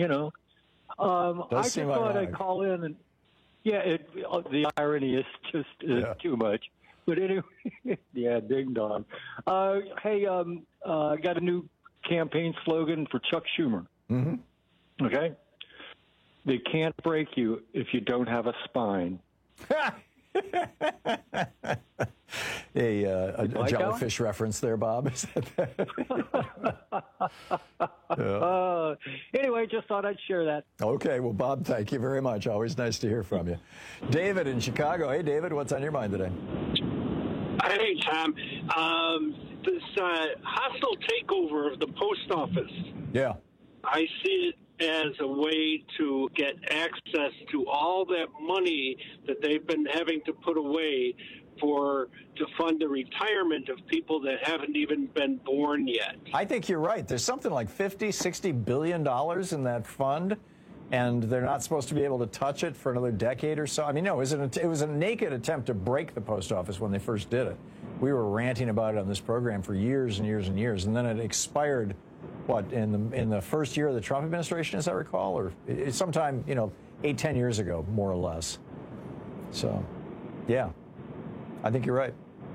Speaker 18: just thought I'd call in and the irony is just too much. But anyway, ding dong. Hey, I got a new campaign slogan for Chuck Schumer. Mm-hmm. Okay? They can't break you if you don't have a spine.
Speaker 15: A jellyfish reference there, Bob.
Speaker 18: Anyway, just thought I'd share that.
Speaker 15: Okay. Well, Bob, thank you very much. Always nice to hear from you. David in Chicago. Hey, David, what's on your mind today?
Speaker 19: Hey, Tom. This hostile takeover of the post office.
Speaker 15: Yeah.
Speaker 19: I see it as a way to get access to all that money that they've been having to put away to fund the retirement of people that haven't even been born yet.
Speaker 15: I think you're right. There's something like $50-60 billion in that fund, and they're not supposed to be able to touch it for another decade or so. I mean, no, it was a naked attempt to break the post office when they first did it. We were ranting about it on this program for years and years and years, and then it expired, in the first year of the Trump administration, as I recall, or sometime, 8-10 years ago, more or less. So, yeah. I think you're right.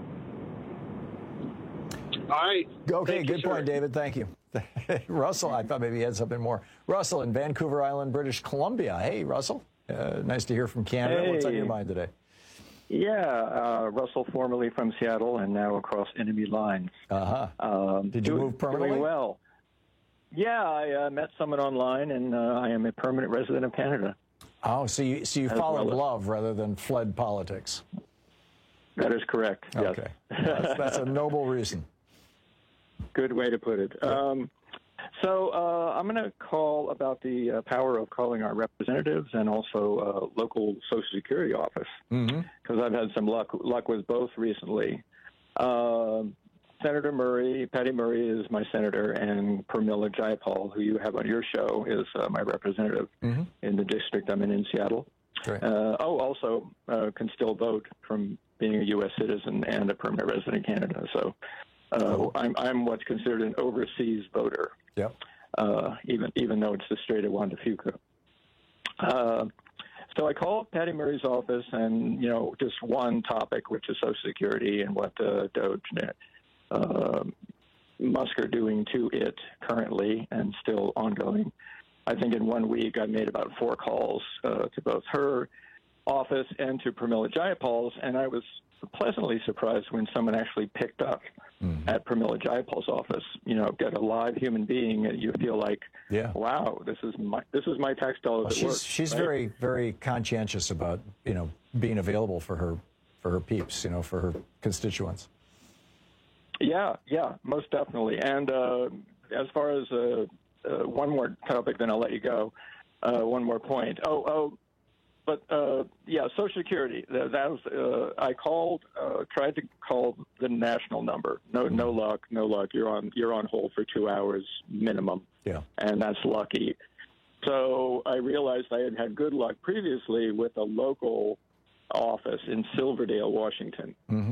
Speaker 19: All right.
Speaker 15: Okay, good point, David. Thank you. Russell, I thought maybe he had something more. Russell in Vancouver Island, British Columbia. Hey, Russell. Nice to hear from Canada.
Speaker 20: Hey.
Speaker 15: What's on your mind today?
Speaker 20: Yeah, Russell, formerly from Seattle and now across enemy lines.
Speaker 15: Did you move permanently?
Speaker 20: Doing well. Yeah, I met someone online, and I am a permanent resident of Canada.
Speaker 15: Oh, so you followed love rather than fled politics.
Speaker 20: That is correct. Yes.
Speaker 15: Okay, that's a noble reason.
Speaker 20: Good way to put it. So I'm going to call about the power of calling our representatives and also local Social Security office, because I've had some luck with both recently. Senator Murray, Patty Murray is my senator, and Pramila Jayapal, who you have on your show, is my representative in the district I'm in Seattle. Also can still vote from being a U.S. citizen and a permanent resident in Canada. So I'm what's considered an overseas voter.
Speaker 15: Yep.
Speaker 20: Even though it's the Strait of Juan de Fuca. So I called Patty Murray's office, and just one topic, which is Social Security and what Doge Musk are doing to it currently and still ongoing. I think in 1 week I made about 4 calls to both her office and to Pramila Jayapal's, and I was pleasantly surprised when someone actually picked up at Pramila Jayapal's office. Get a live human being, and you feel like, wow, this is my tax dollars at work.
Speaker 15: She's very, very conscientious about being available for her peeps, for her constituents.
Speaker 20: Yeah, most definitely. And as far as one more topic, then I'll let you go. One more point. But Social Security. That was I called, tried to call the national number. No luck. You're on hold for 2 hours minimum.
Speaker 15: Yeah,
Speaker 20: and that's lucky. So I realized I had good luck previously with a local office in Silverdale, Washington,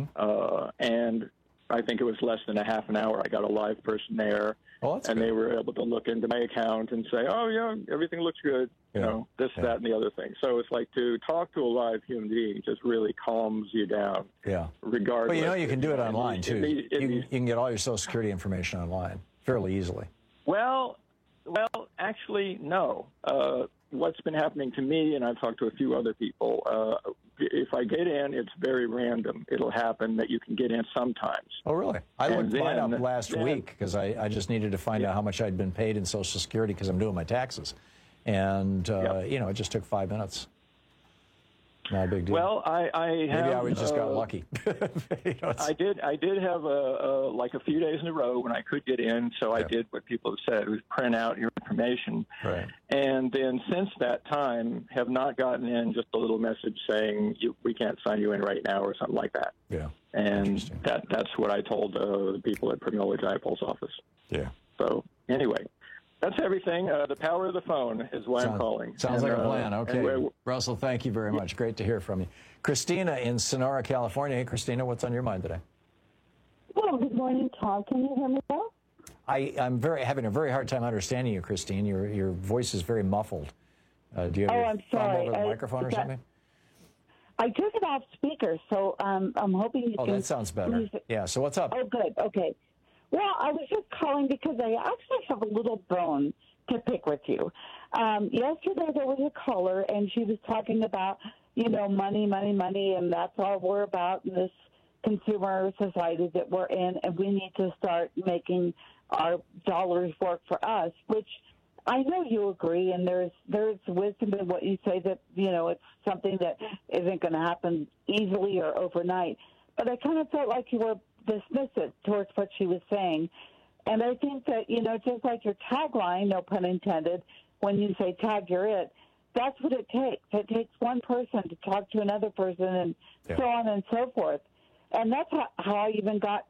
Speaker 20: and I think it was less than a half an hour. I got a live person there, and they were able to look into my account and say, "Oh yeah, everything looks good." You know, this, that, and the other thing. So it's like to talk to a live human being just really calms you down.
Speaker 15: Yeah.
Speaker 20: Regardless.
Speaker 15: But you can do it online too. You can get all your Social Security information online fairly easily.
Speaker 20: Well, actually, no. What's been happening to me, and I've talked to a few other people, if I get in, it's very random. It'll happen that you can get in sometimes.
Speaker 15: Oh, really? I looked mine up last week because I just needed to find out how much I'd been paid in Social Security because I'm doing my taxes. And, it just took 5 minutes. Not a big deal.
Speaker 20: Well,
Speaker 15: Maybe I just got lucky.
Speaker 20: I did have a few days in a row when I could get in, so I did what people have said, was print out your information.
Speaker 15: Right.
Speaker 20: And then since that time, have not gotten in just a little message saying we can't sign you in right now or something like that.
Speaker 15: Yeah.
Speaker 20: And that's what I told the people at Pramila Jayapal's office.
Speaker 15: Yeah.
Speaker 20: So anyway. That's everything. The power of the phone is why I'm calling.
Speaker 15: Sounds like a plan. Okay. Russell, thank you very much. Great to hear from you. Christina in Sonora, California. Hey, Christina, what's on your mind today?
Speaker 3: Well, good morning, Tom. Can you hear me well?
Speaker 15: I'm having a very hard time understanding you, Christine. Your voice is very muffled. Do you have your phone over the microphone or something?
Speaker 3: I took it off speaker, so I'm hoping you can...
Speaker 15: Oh, that sounds better. Yeah, so what's up?
Speaker 3: Oh, good. Okay. Well, I was just calling because I actually have a little bone to pick with you. Yesterday there was a caller, and she was talking about, money, and that's all we're about in this consumer society that we're in, and we need to start making our dollars work for us, which I know you agree, and there's wisdom in what you say that, it's something that isn't going to happen easily or overnight. But I kind of felt like you were dismissive towards what she was saying. And I think that, just like your tagline, no pun intended, when you say tag, you're it, that's what it takes. It takes one person to talk to another person and so on and so forth. And that's how I even got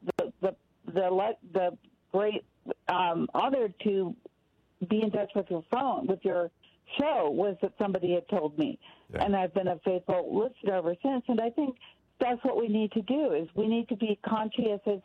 Speaker 3: the great honor to be in touch with your show, was that somebody had told me. Yeah. And I've been a faithful listener ever since. And I think that's what we need to do, is we need to be conscientious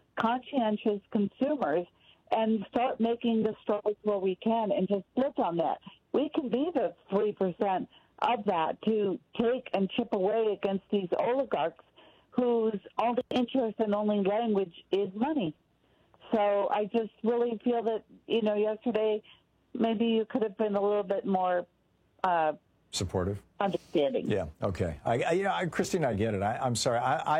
Speaker 3: consumers and start making the struggles where we can and just split on that. We can be the 3% of that to take and chip away against these oligarchs whose only interest and only language is money. So I just really feel that, yesterday maybe you could have been a little bit more
Speaker 15: supportive,
Speaker 3: understanding.
Speaker 15: Yeah. Okay. Christine, I get it. I'm sorry.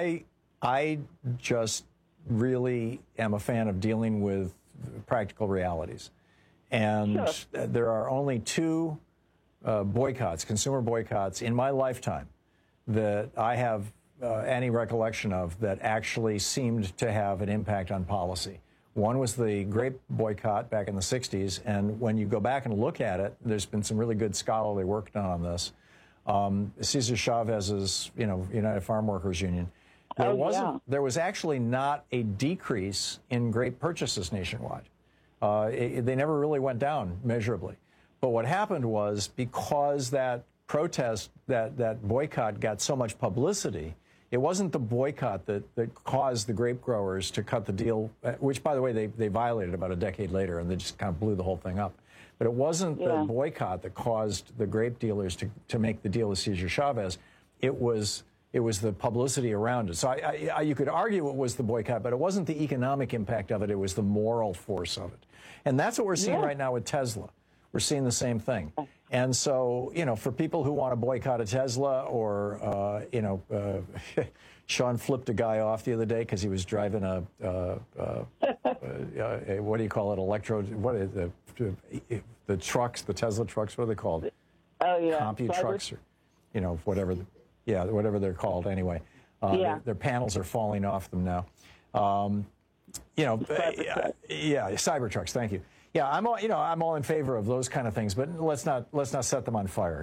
Speaker 15: I just really am a fan of dealing with practical realities, and there are only two consumer boycotts in my lifetime that I have any recollection of that actually seemed to have an impact on policy. One was the grape boycott back in the 60s, and when you go back and look at it, there's been some really good scholarly work done on this. Cesar Chavez's, United Farm Workers Union. There was actually not a decrease in grape purchases nationwide. They never really went down measurably. But what happened was, because that protest, that boycott got so much publicity, it wasn't the boycott that caused the grape growers to cut the deal, which, by the way, they violated about a decade later, and they just kind of blew the whole thing up. But it wasn't the boycott that caused the grape dealers to make the deal with Cesar Chavez. It was the publicity around it. So you could argue it was the boycott, but it wasn't the economic impact of it. It was the moral force of it. And that's what we're seeing right now with Tesla. We're seeing the same thing. And so, for people who want to boycott a Tesla, or, Sean flipped a guy off the other day because he was driving a what do you call it, the trucks, the Tesla trucks, what are they called?
Speaker 3: Oh, yeah.
Speaker 15: CompuTrucks, or, whatever. Whatever they're called anyway. Their panels are falling off them now. Cybertrucks. Thank you. Yeah, I'm all in favor of those kind of things, but let's not set them on fire.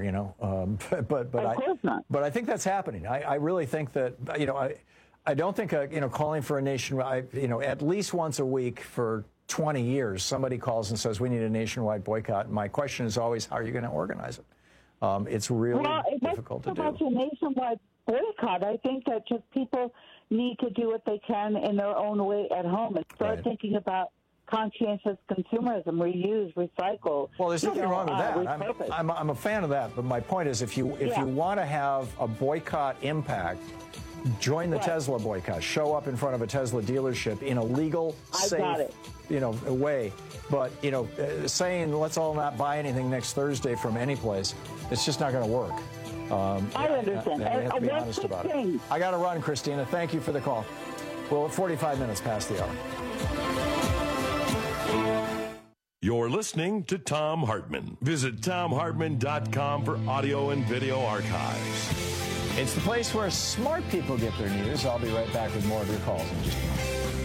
Speaker 15: But I think that's happening. I really think that I don't think calling for a nationwide at least once a week for 20 years somebody calls and says we need a nationwide boycott. My question is always, how are you going to organize it? It's really difficult to do.
Speaker 3: About a nationwide boycott, I think that just people need to do what they can in their own way at home and start thinking about conscientious consumerism, reuse, recycle.
Speaker 15: Well, there's nothing wrong with that. I'm a fan of that. But my point is, if you want to have a boycott impact, join the Tesla boycott. Show up in front of a Tesla dealership in a legal, safe, way. But saying let's all not buy anything next Thursday from any place, it's just not going to work.
Speaker 3: I understand.
Speaker 15: You have to be honest about it. I got to run, Christina. Thank you for the call. Well, 45 minutes past the hour.
Speaker 4: You're listening to Thom Hartmann. Visit ThomHartmann.com for audio and video archives.
Speaker 15: It's the place where smart people get their news. I'll be right back with more of your calls in just a moment.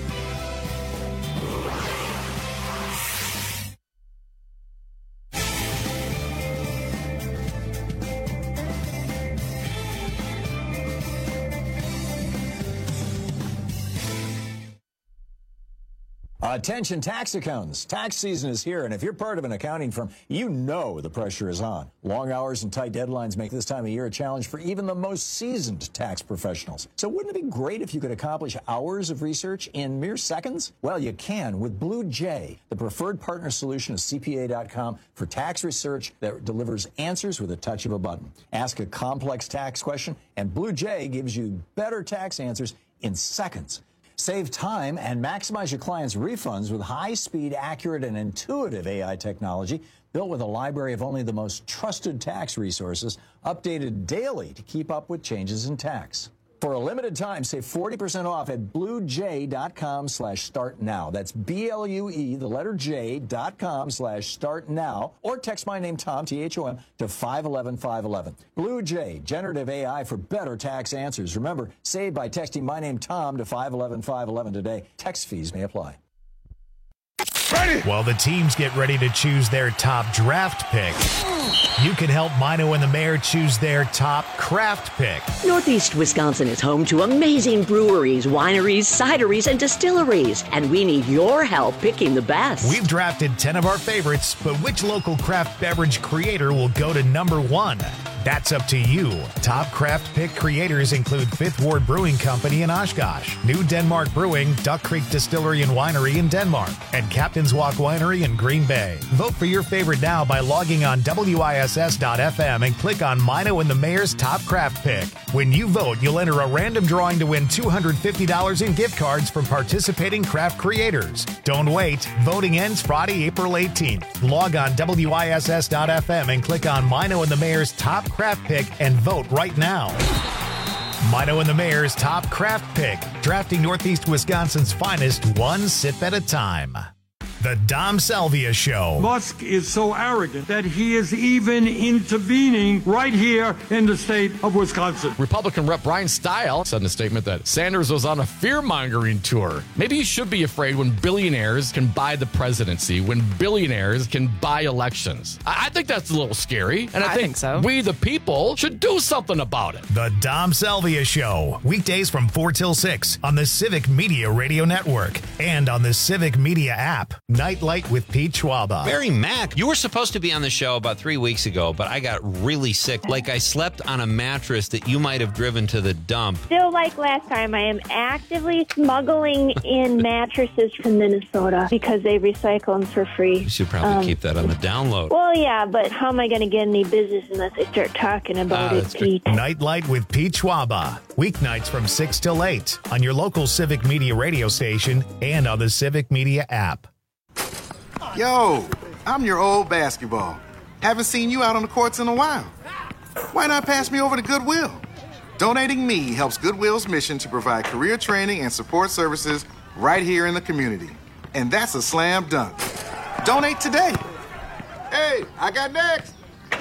Speaker 15: Attention tax accountants. Tax season is here, and if you're part of an accounting firm, you know the pressure is on. Long hours and tight deadlines make this time of year a challenge for even the most seasoned tax professionals. So wouldn't it be great if you could accomplish hours of research in mere seconds? Well, you can with Blue Jay, the preferred partner solution of CPA.com for tax research that delivers answers with a touch of a button. Ask a complex tax question, and Blue Jay gives you better tax answers in seconds. Save time and maximize your clients' refunds with high-speed, accurate, and intuitive AI technology built with a library of only the most trusted tax resources, updated daily to keep up with changes in tax. For a limited time, save 40% off at bluejay.com/start now. That's BLUE, the letter J.com/start now. Or text my name, Tom, T-H-O-M, to 511-511. Blue Jay, generative AI for better tax answers. Remember, save by texting my name, Tom, to 511-511 today. Text fees may apply.
Speaker 1: While the teams get ready to choose their top draft pick, you can help Mino and the Mayor choose their top craft pick.
Speaker 5: Northeast Wisconsin is home to amazing breweries, wineries, cideries, and distilleries, and we need your help picking the best.
Speaker 1: We've drafted 10 of our favorites, but which local craft beverage creator will go to number 1? That's up to you. Top craft pick creators include Fifth Ward Brewing Company in Oshkosh, New Denmark Brewing, Duck Creek Distillery and Winery in Denmark, and Captain's Walk Winery in Green Bay. Vote for your favorite now by logging on WISS.FM and click on Mino and the Mayor's Top Craft Pick. When you vote, you'll enter a random drawing to win $250 in gift cards from participating craft creators. Don't wait. Voting ends Friday, April 18th. Log on WISS.FM and click on Mino and the Mayor's Top Craft Pick and vote right now. Mino and the Mayor's Top Craft Pick, drafting Northeast Wisconsin's finest one sip at a time. The Dom Salvia Show.
Speaker 6: Musk is so arrogant that he is even intervening right here in the state of Wisconsin.
Speaker 14: Republican Rep. Brian Stile said in a statement that Sanders was on a fear-mongering tour. Maybe you should be afraid when billionaires can buy the presidency, when billionaires can buy elections. I think that's a little scary, and I think so. We, the people, should do something about it.
Speaker 1: The Dom Salvia Show. Weekdays from 4 till 6 on the Civic Media Radio Network and on the Civic Media app. Nightlight with Pete Schwaba.
Speaker 11: Barry Mack, you were supposed to be on the show about 3 weeks ago, but I got really sick. Like I slept on a mattress that you might have driven to the dump.
Speaker 21: Still like last time, I am actively smuggling in mattresses from Minnesota because they recycle them for free.
Speaker 11: You should probably keep that on the download.
Speaker 21: Well, yeah, but how am I going to get any business unless I start talking about it, Pete?
Speaker 1: Nightlight with Pete Schwaba. Weeknights from 6 till 8 on your local Civic Media radio station and on the Civic Media app.
Speaker 23: Yo, I'm your old basketball. Haven't seen you out on the courts in a while. Why not pass me over to Goodwill? Donating me helps Goodwill's mission to provide career training and support services right here in the community. And that's a slam dunk. Donate today. Hey, I got next.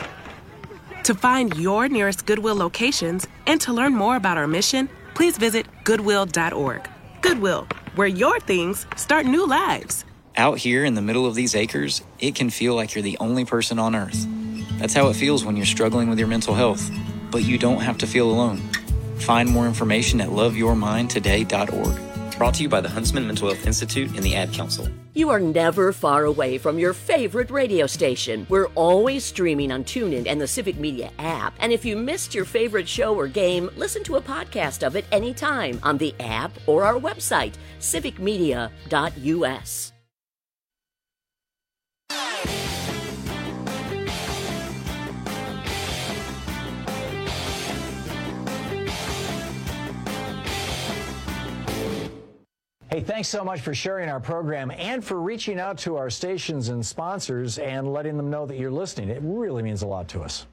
Speaker 25: To find your nearest Goodwill locations and to learn more about our mission, please visit Goodwill.org. Goodwill, where your things start new lives.
Speaker 9: Out here in the middle of these acres, it can feel like you're the only person on Earth. That's how it feels when you're struggling with your mental health. But you don't have to feel alone. Find more information at loveyourmindtoday.org. Brought to you by the Huntsman Mental Health Institute and the Ad Council.
Speaker 5: You are never far away from your favorite radio station. We're always streaming on TuneIn and the Civic Media app. And if you missed your favorite show or game, listen to a podcast of it anytime on the app or our website, civicmedia.us.
Speaker 15: Hey, thanks so much for sharing our program and for reaching out to our stations and sponsors and letting them know that you're listening. It really means a lot to us.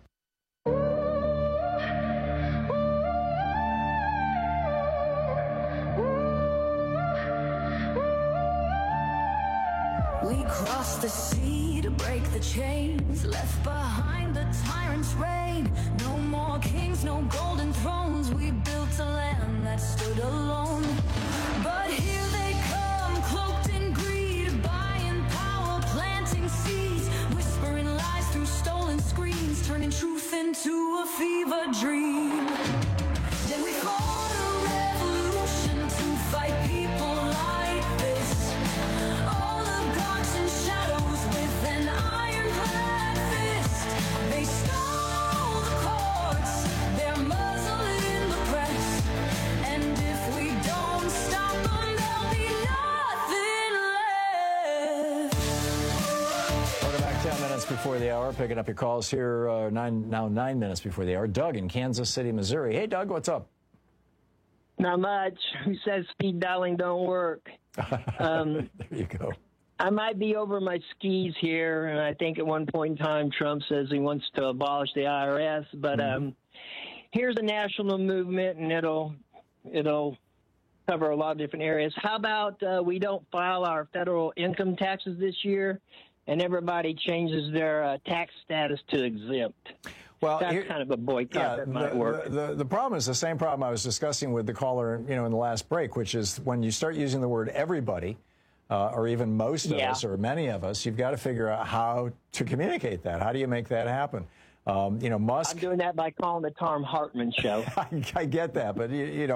Speaker 2: We crossed the sea to break the chains, left behind the tyrant's reign. No more kings, no golden thrones. We built a land that stood alone. But here they come, cloaked in greed, buying power, planting seeds, whispering lies through stolen screens, turning truth into a fever dream. Then we fought a revolution to fight people like this. All the gods and shadows with an ironclad fist. They stole the courts, they're muzzling the press. And if we don't stop them, there'll be nothing left.
Speaker 15: Welcome back, 10 minutes before the hour. Picking up your calls here, 9 minutes before the hour. Doug in Kansas City, Missouri. Hey, Doug, what's up?
Speaker 10: Not much. Who says speed dialing don't work?
Speaker 15: There you go.
Speaker 10: I might be over my skis here, and I think at one point in time Trump says he wants to abolish the IRS, but here's a national movement, and it'll cover a lot of different areas. How about we don't file our federal income taxes this year, and everybody changes their tax status to exempt?
Speaker 15: Well,
Speaker 10: that's kind of a boycott that might work.
Speaker 15: The problem is the same problem I was discussing with the caller, in the last break, which is when you start using the word everybody, or even most of us, or many of us, you've got to figure out how to communicate that. How do you make that happen? Musk.
Speaker 10: I'm doing that by calling the Tom Hartman show.
Speaker 15: I get that, but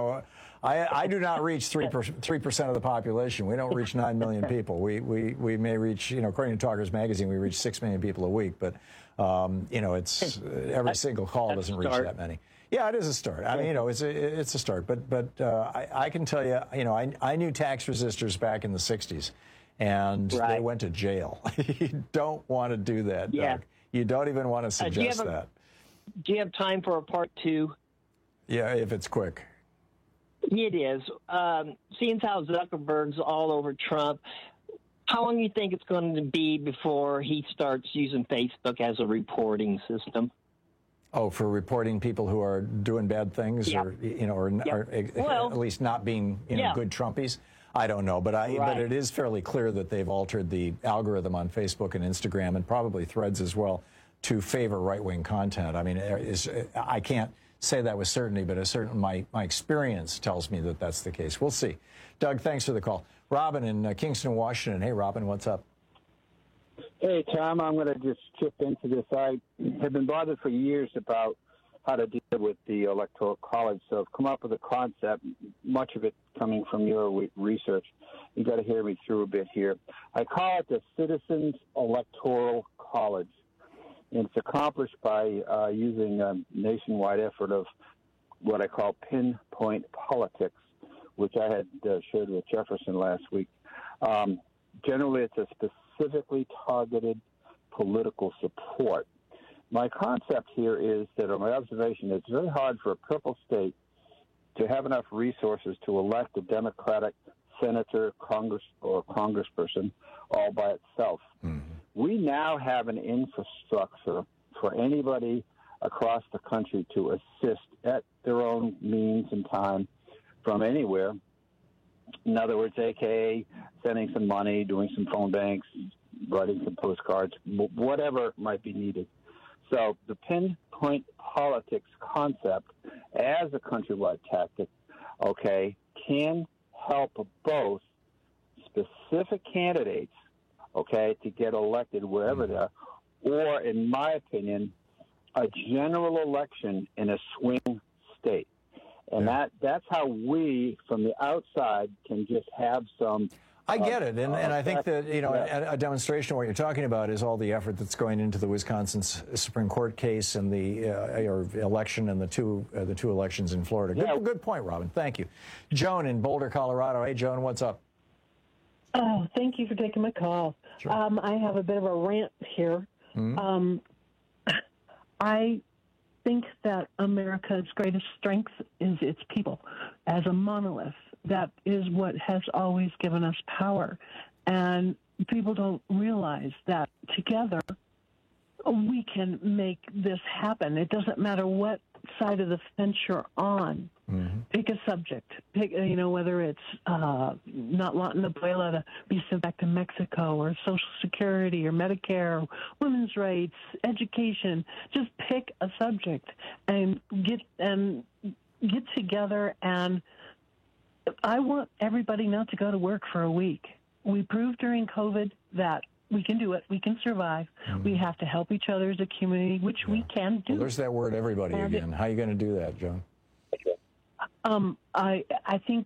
Speaker 15: I do not reach 3% of the population. We don't reach 9 million people. We may reach, according to Talkers Magazine, we reach 6 million people a week, but it's every single call doesn't reach that many. Yeah, it is a start. I mean, it's a start. But I can tell you, I knew tax resistors back in the 60s, and they went to jail. You don't want to do that, Doug. You don't even want to suggest that.
Speaker 10: Do you have time for a part two?
Speaker 15: Yeah, if it's quick.
Speaker 10: It is. Seeing how Zuckerberg's all over Trump, how long do you think it's going to be before he starts using Facebook as a reporting system?
Speaker 15: Oh, for reporting people who are doing bad things, or at least not being good Trumpies. I don't know, but it is fairly clear that they've altered the algorithm on Facebook and Instagram, and probably Threads as well, to favor right-wing content. I mean, I can't say that with certainty, but my experience tells me that that's the case. We'll see. Doug, thanks for the call. Robin in Kingston, Washington. Hey, Robin, what's up?
Speaker 12: Hey, Tom, I'm going to just chip into this. I have been bothered for years about how to deal with the Electoral College. So I've come up with a concept, much of it coming from your research. You got to hear me through a bit here. I call it the Citizens Electoral College. And it's accomplished by using a nationwide effort of what I call pinpoint politics, which I had shared with Jefferson last week. Generally, it's a specifically targeted political support. My concept here is that, or my observation, it's very hard for a purple state to have enough resources to elect a Democratic senator, Congress, or congressperson all by itself. Mm-hmm. We now have an infrastructure for anybody across the country to assist at their own means and time from anywhere. In other words, AKA sending some money, doing some phone banks, writing some postcards, whatever might be needed. So the pinpoint politics concept as a countrywide tactic, can help both specific candidates, okay, to get elected wherever they are, or, in my opinion, a general election in a swing state. And that's how we, from the outside, can just have some...
Speaker 15: I get it, and I think that a demonstration of what you're talking about is all the effort that's going into the Wisconsin Supreme Court case and the election and the two elections in Florida. Good point, Robin. Thank you. Joan in Boulder, Colorado. Hey, Joan, what's up?
Speaker 7: Oh, thank you for taking my call.
Speaker 15: Sure.
Speaker 7: I have a bit of a rant here. Mm-hmm. I think that America's greatest strength is its people as a monolith. That is what has always given us power. And people don't realize that together we can make this happen. It doesn't matter what side of the fence you're on. Mm-hmm. Pick a subject. Pick, whether it's not wanting Abuela to be sent back to Mexico, or Social Security, or Medicare, or women's rights, education. Just pick a subject and get together. And I want everybody not to go to work for a week. We proved during COVID that we can do it. We can survive. Mm-hmm. We have to help each other as a community, which we can do.
Speaker 15: Well, there's that word, everybody, again. How are you going to do that, Joan?
Speaker 7: I think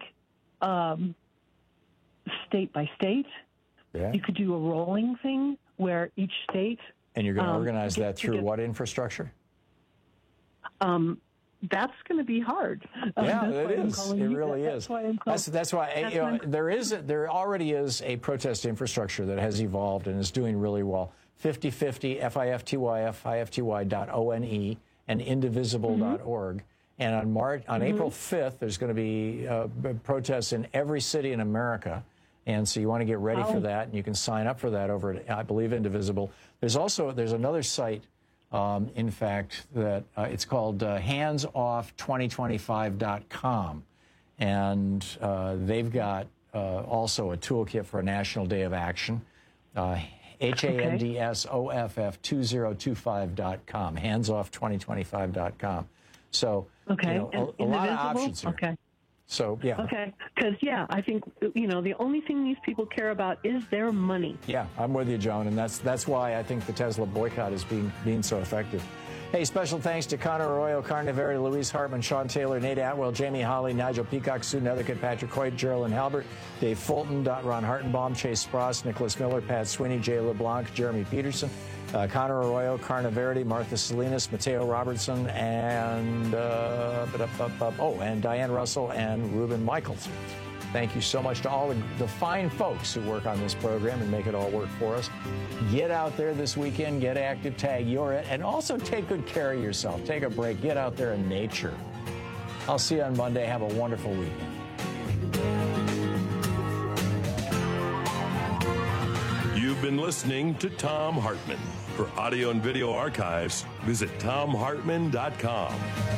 Speaker 7: state by state, you could do a rolling thing where each state...
Speaker 15: And you're going to organize that through what infrastructure?
Speaker 7: That's going to be hard.
Speaker 15: Yeah, it is. It really is. That's why there already is a protest infrastructure that has evolved and is doing really well. 5050 FIFTY.ONE and indivisible.org. And on April 5th, there's going to be protests in every city in America. And so you want to get ready for that, and you can sign up for that over at, I believe, Indivisible. There's another site, in fact, that it's called handsoff2025.com. And they've got also a toolkit for a National Day of Action. handsoff2025.com, handsoff2025.com. So, a lot of options here.
Speaker 7: Okay.
Speaker 15: So, yeah.
Speaker 7: Okay. Because, I think, the only thing these people care about is their money.
Speaker 15: Yeah, I'm with you, Joan, and that's why I think the Tesla boycott is being so effective. Hey, special thanks to Connor Arroyo, Carneveri, Louise Hartman, Sean Taylor, Nate Atwell, Jamie Holly, Nigel Peacock, Sue Nethercutt, Patrick Hoyt, Geraldine Halbert, Dave Fulton, Ron Hartenbaum, Chase Spross, Nicholas Miller, Pat Sweeney, Jay LeBlanc, Jeremy Peterson, Connor Arroyo, Carneveri, Martha Salinas, Mateo Robertson, and and Diane Russell and Ruben Michaels. Thank you so much to all the fine folks who work on this program and make it all work for us. Get out there this weekend, get active, tag you're it, and also take good care of yourself. Take a break, get out there in nature. I'll see you on Monday. Have a wonderful weekend.
Speaker 4: You've been listening to Thom Hartmann. For audio and video archives, visit ThomHartmann.com.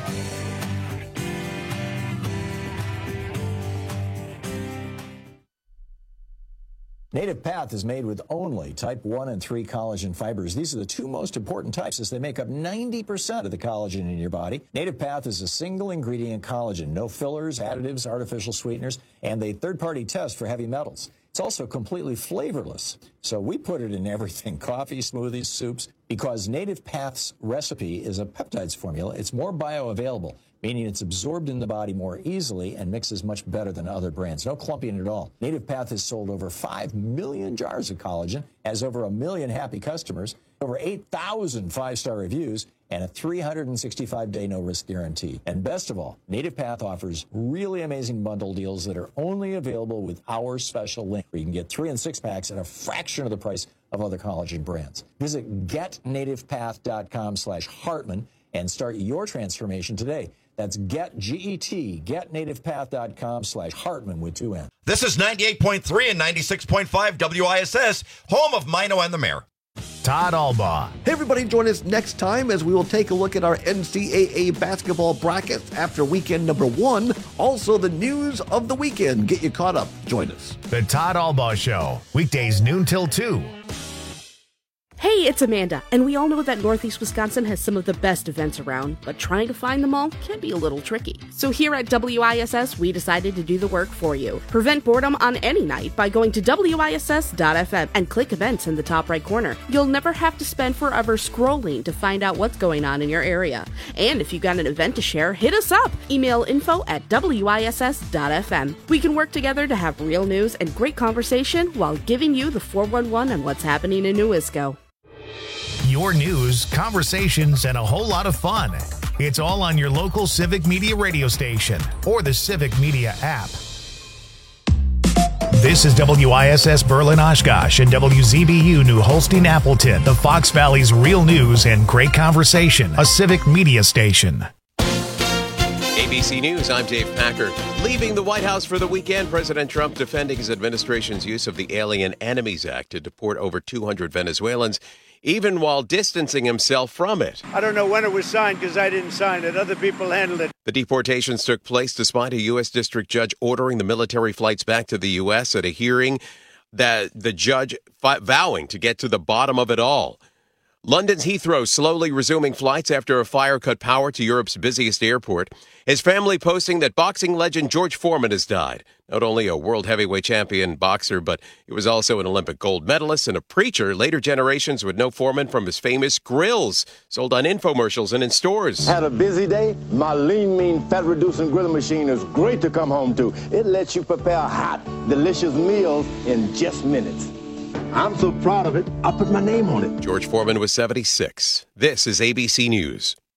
Speaker 15: Native Path is made with only type 1 and 3 collagen fibers. These are the two most important types as they make up 90% of the collagen in your body. Native Path is a single ingredient collagen, no fillers, additives, artificial sweeteners, and a third-party test for heavy metals. It's also completely flavorless. So we put it in everything, coffee, smoothies, soups, because Native Path's recipe is a peptides formula. It's more bioavailable, meaning it's absorbed in the body more easily and mixes much better than other brands. No clumping at all. Native Path has sold over 5 million jars of collagen, has over 1 million happy customers, over 8,000 5-star reviews, and a 365-day no-risk guarantee. And best of all, Native Path offers really amazing bundle deals that are only available with our special link, where you can get 3 and 6 packs at a fraction of the price of other collagen brands. Visit getnativepath.com/Hartmann and start your transformation today. That's getnativepath.com/Hartmann with 2 N's.
Speaker 13: This is 98.3 and 96.5 WISS, home of Mino and the Mayor.
Speaker 1: Todd Albaugh.
Speaker 16: Hey, everybody, join us next time as we will take a look at our NCAA basketball brackets after weekend number 1. Also, the news of the weekend. Get you caught up. Join us.
Speaker 1: The Todd Albaugh Show, weekdays noon till 2.
Speaker 25: Hey, it's Amanda, and we all know that Northeast Wisconsin has some of the best events around, but trying to find them all can be a little tricky. So here at WISS, we decided to do the work for you. Prevent boredom on any night by going to WISS.FM and click events in the top right corner. You'll never have to spend forever scrolling to find out what's going on in your area. And if you've got an event to share, hit us up. Email info@WISS.FM. We can work together to have real news and great conversation while giving you the 411 on what's happening in New Isco.
Speaker 1: Your news, conversations, and a whole lot of fun. It's all on your local Civic Media radio station or the Civic Media app. This is WISS Berlin Oshkosh and WZBU New Holstein Appleton, the Fox Valley's real news and great conversation, a Civic Media station.
Speaker 8: ABC News, I'm Dave Packer. Leaving the White House for the weekend, President Trump defending his administration's use of the Alien Enemies Act to deport over 200 Venezuelans, even while distancing himself from it.
Speaker 17: I don't know when it was signed because I didn't sign it. Other people handled it.
Speaker 8: The deportations took place despite a U.S. district judge ordering the military flights back to the U.S. at a hearing that the judge vowing to get to the bottom of it all. London's Heathrow slowly resuming flights after a fire cut power to Europe's busiest airport. His family posting that boxing legend George Foreman has died. Not only a world heavyweight champion boxer, but he was also an Olympic gold medalist and a preacher. Later generations would know Foreman from his famous grills, sold on infomercials and in stores.
Speaker 18: Had a busy day? My Lean Mean Fat Reducing Grilling Machine is great to come home to. It lets you prepare hot, delicious meals in just minutes. I'm so proud of it, I put my name on it.
Speaker 8: George Foreman was 76. This is ABC News.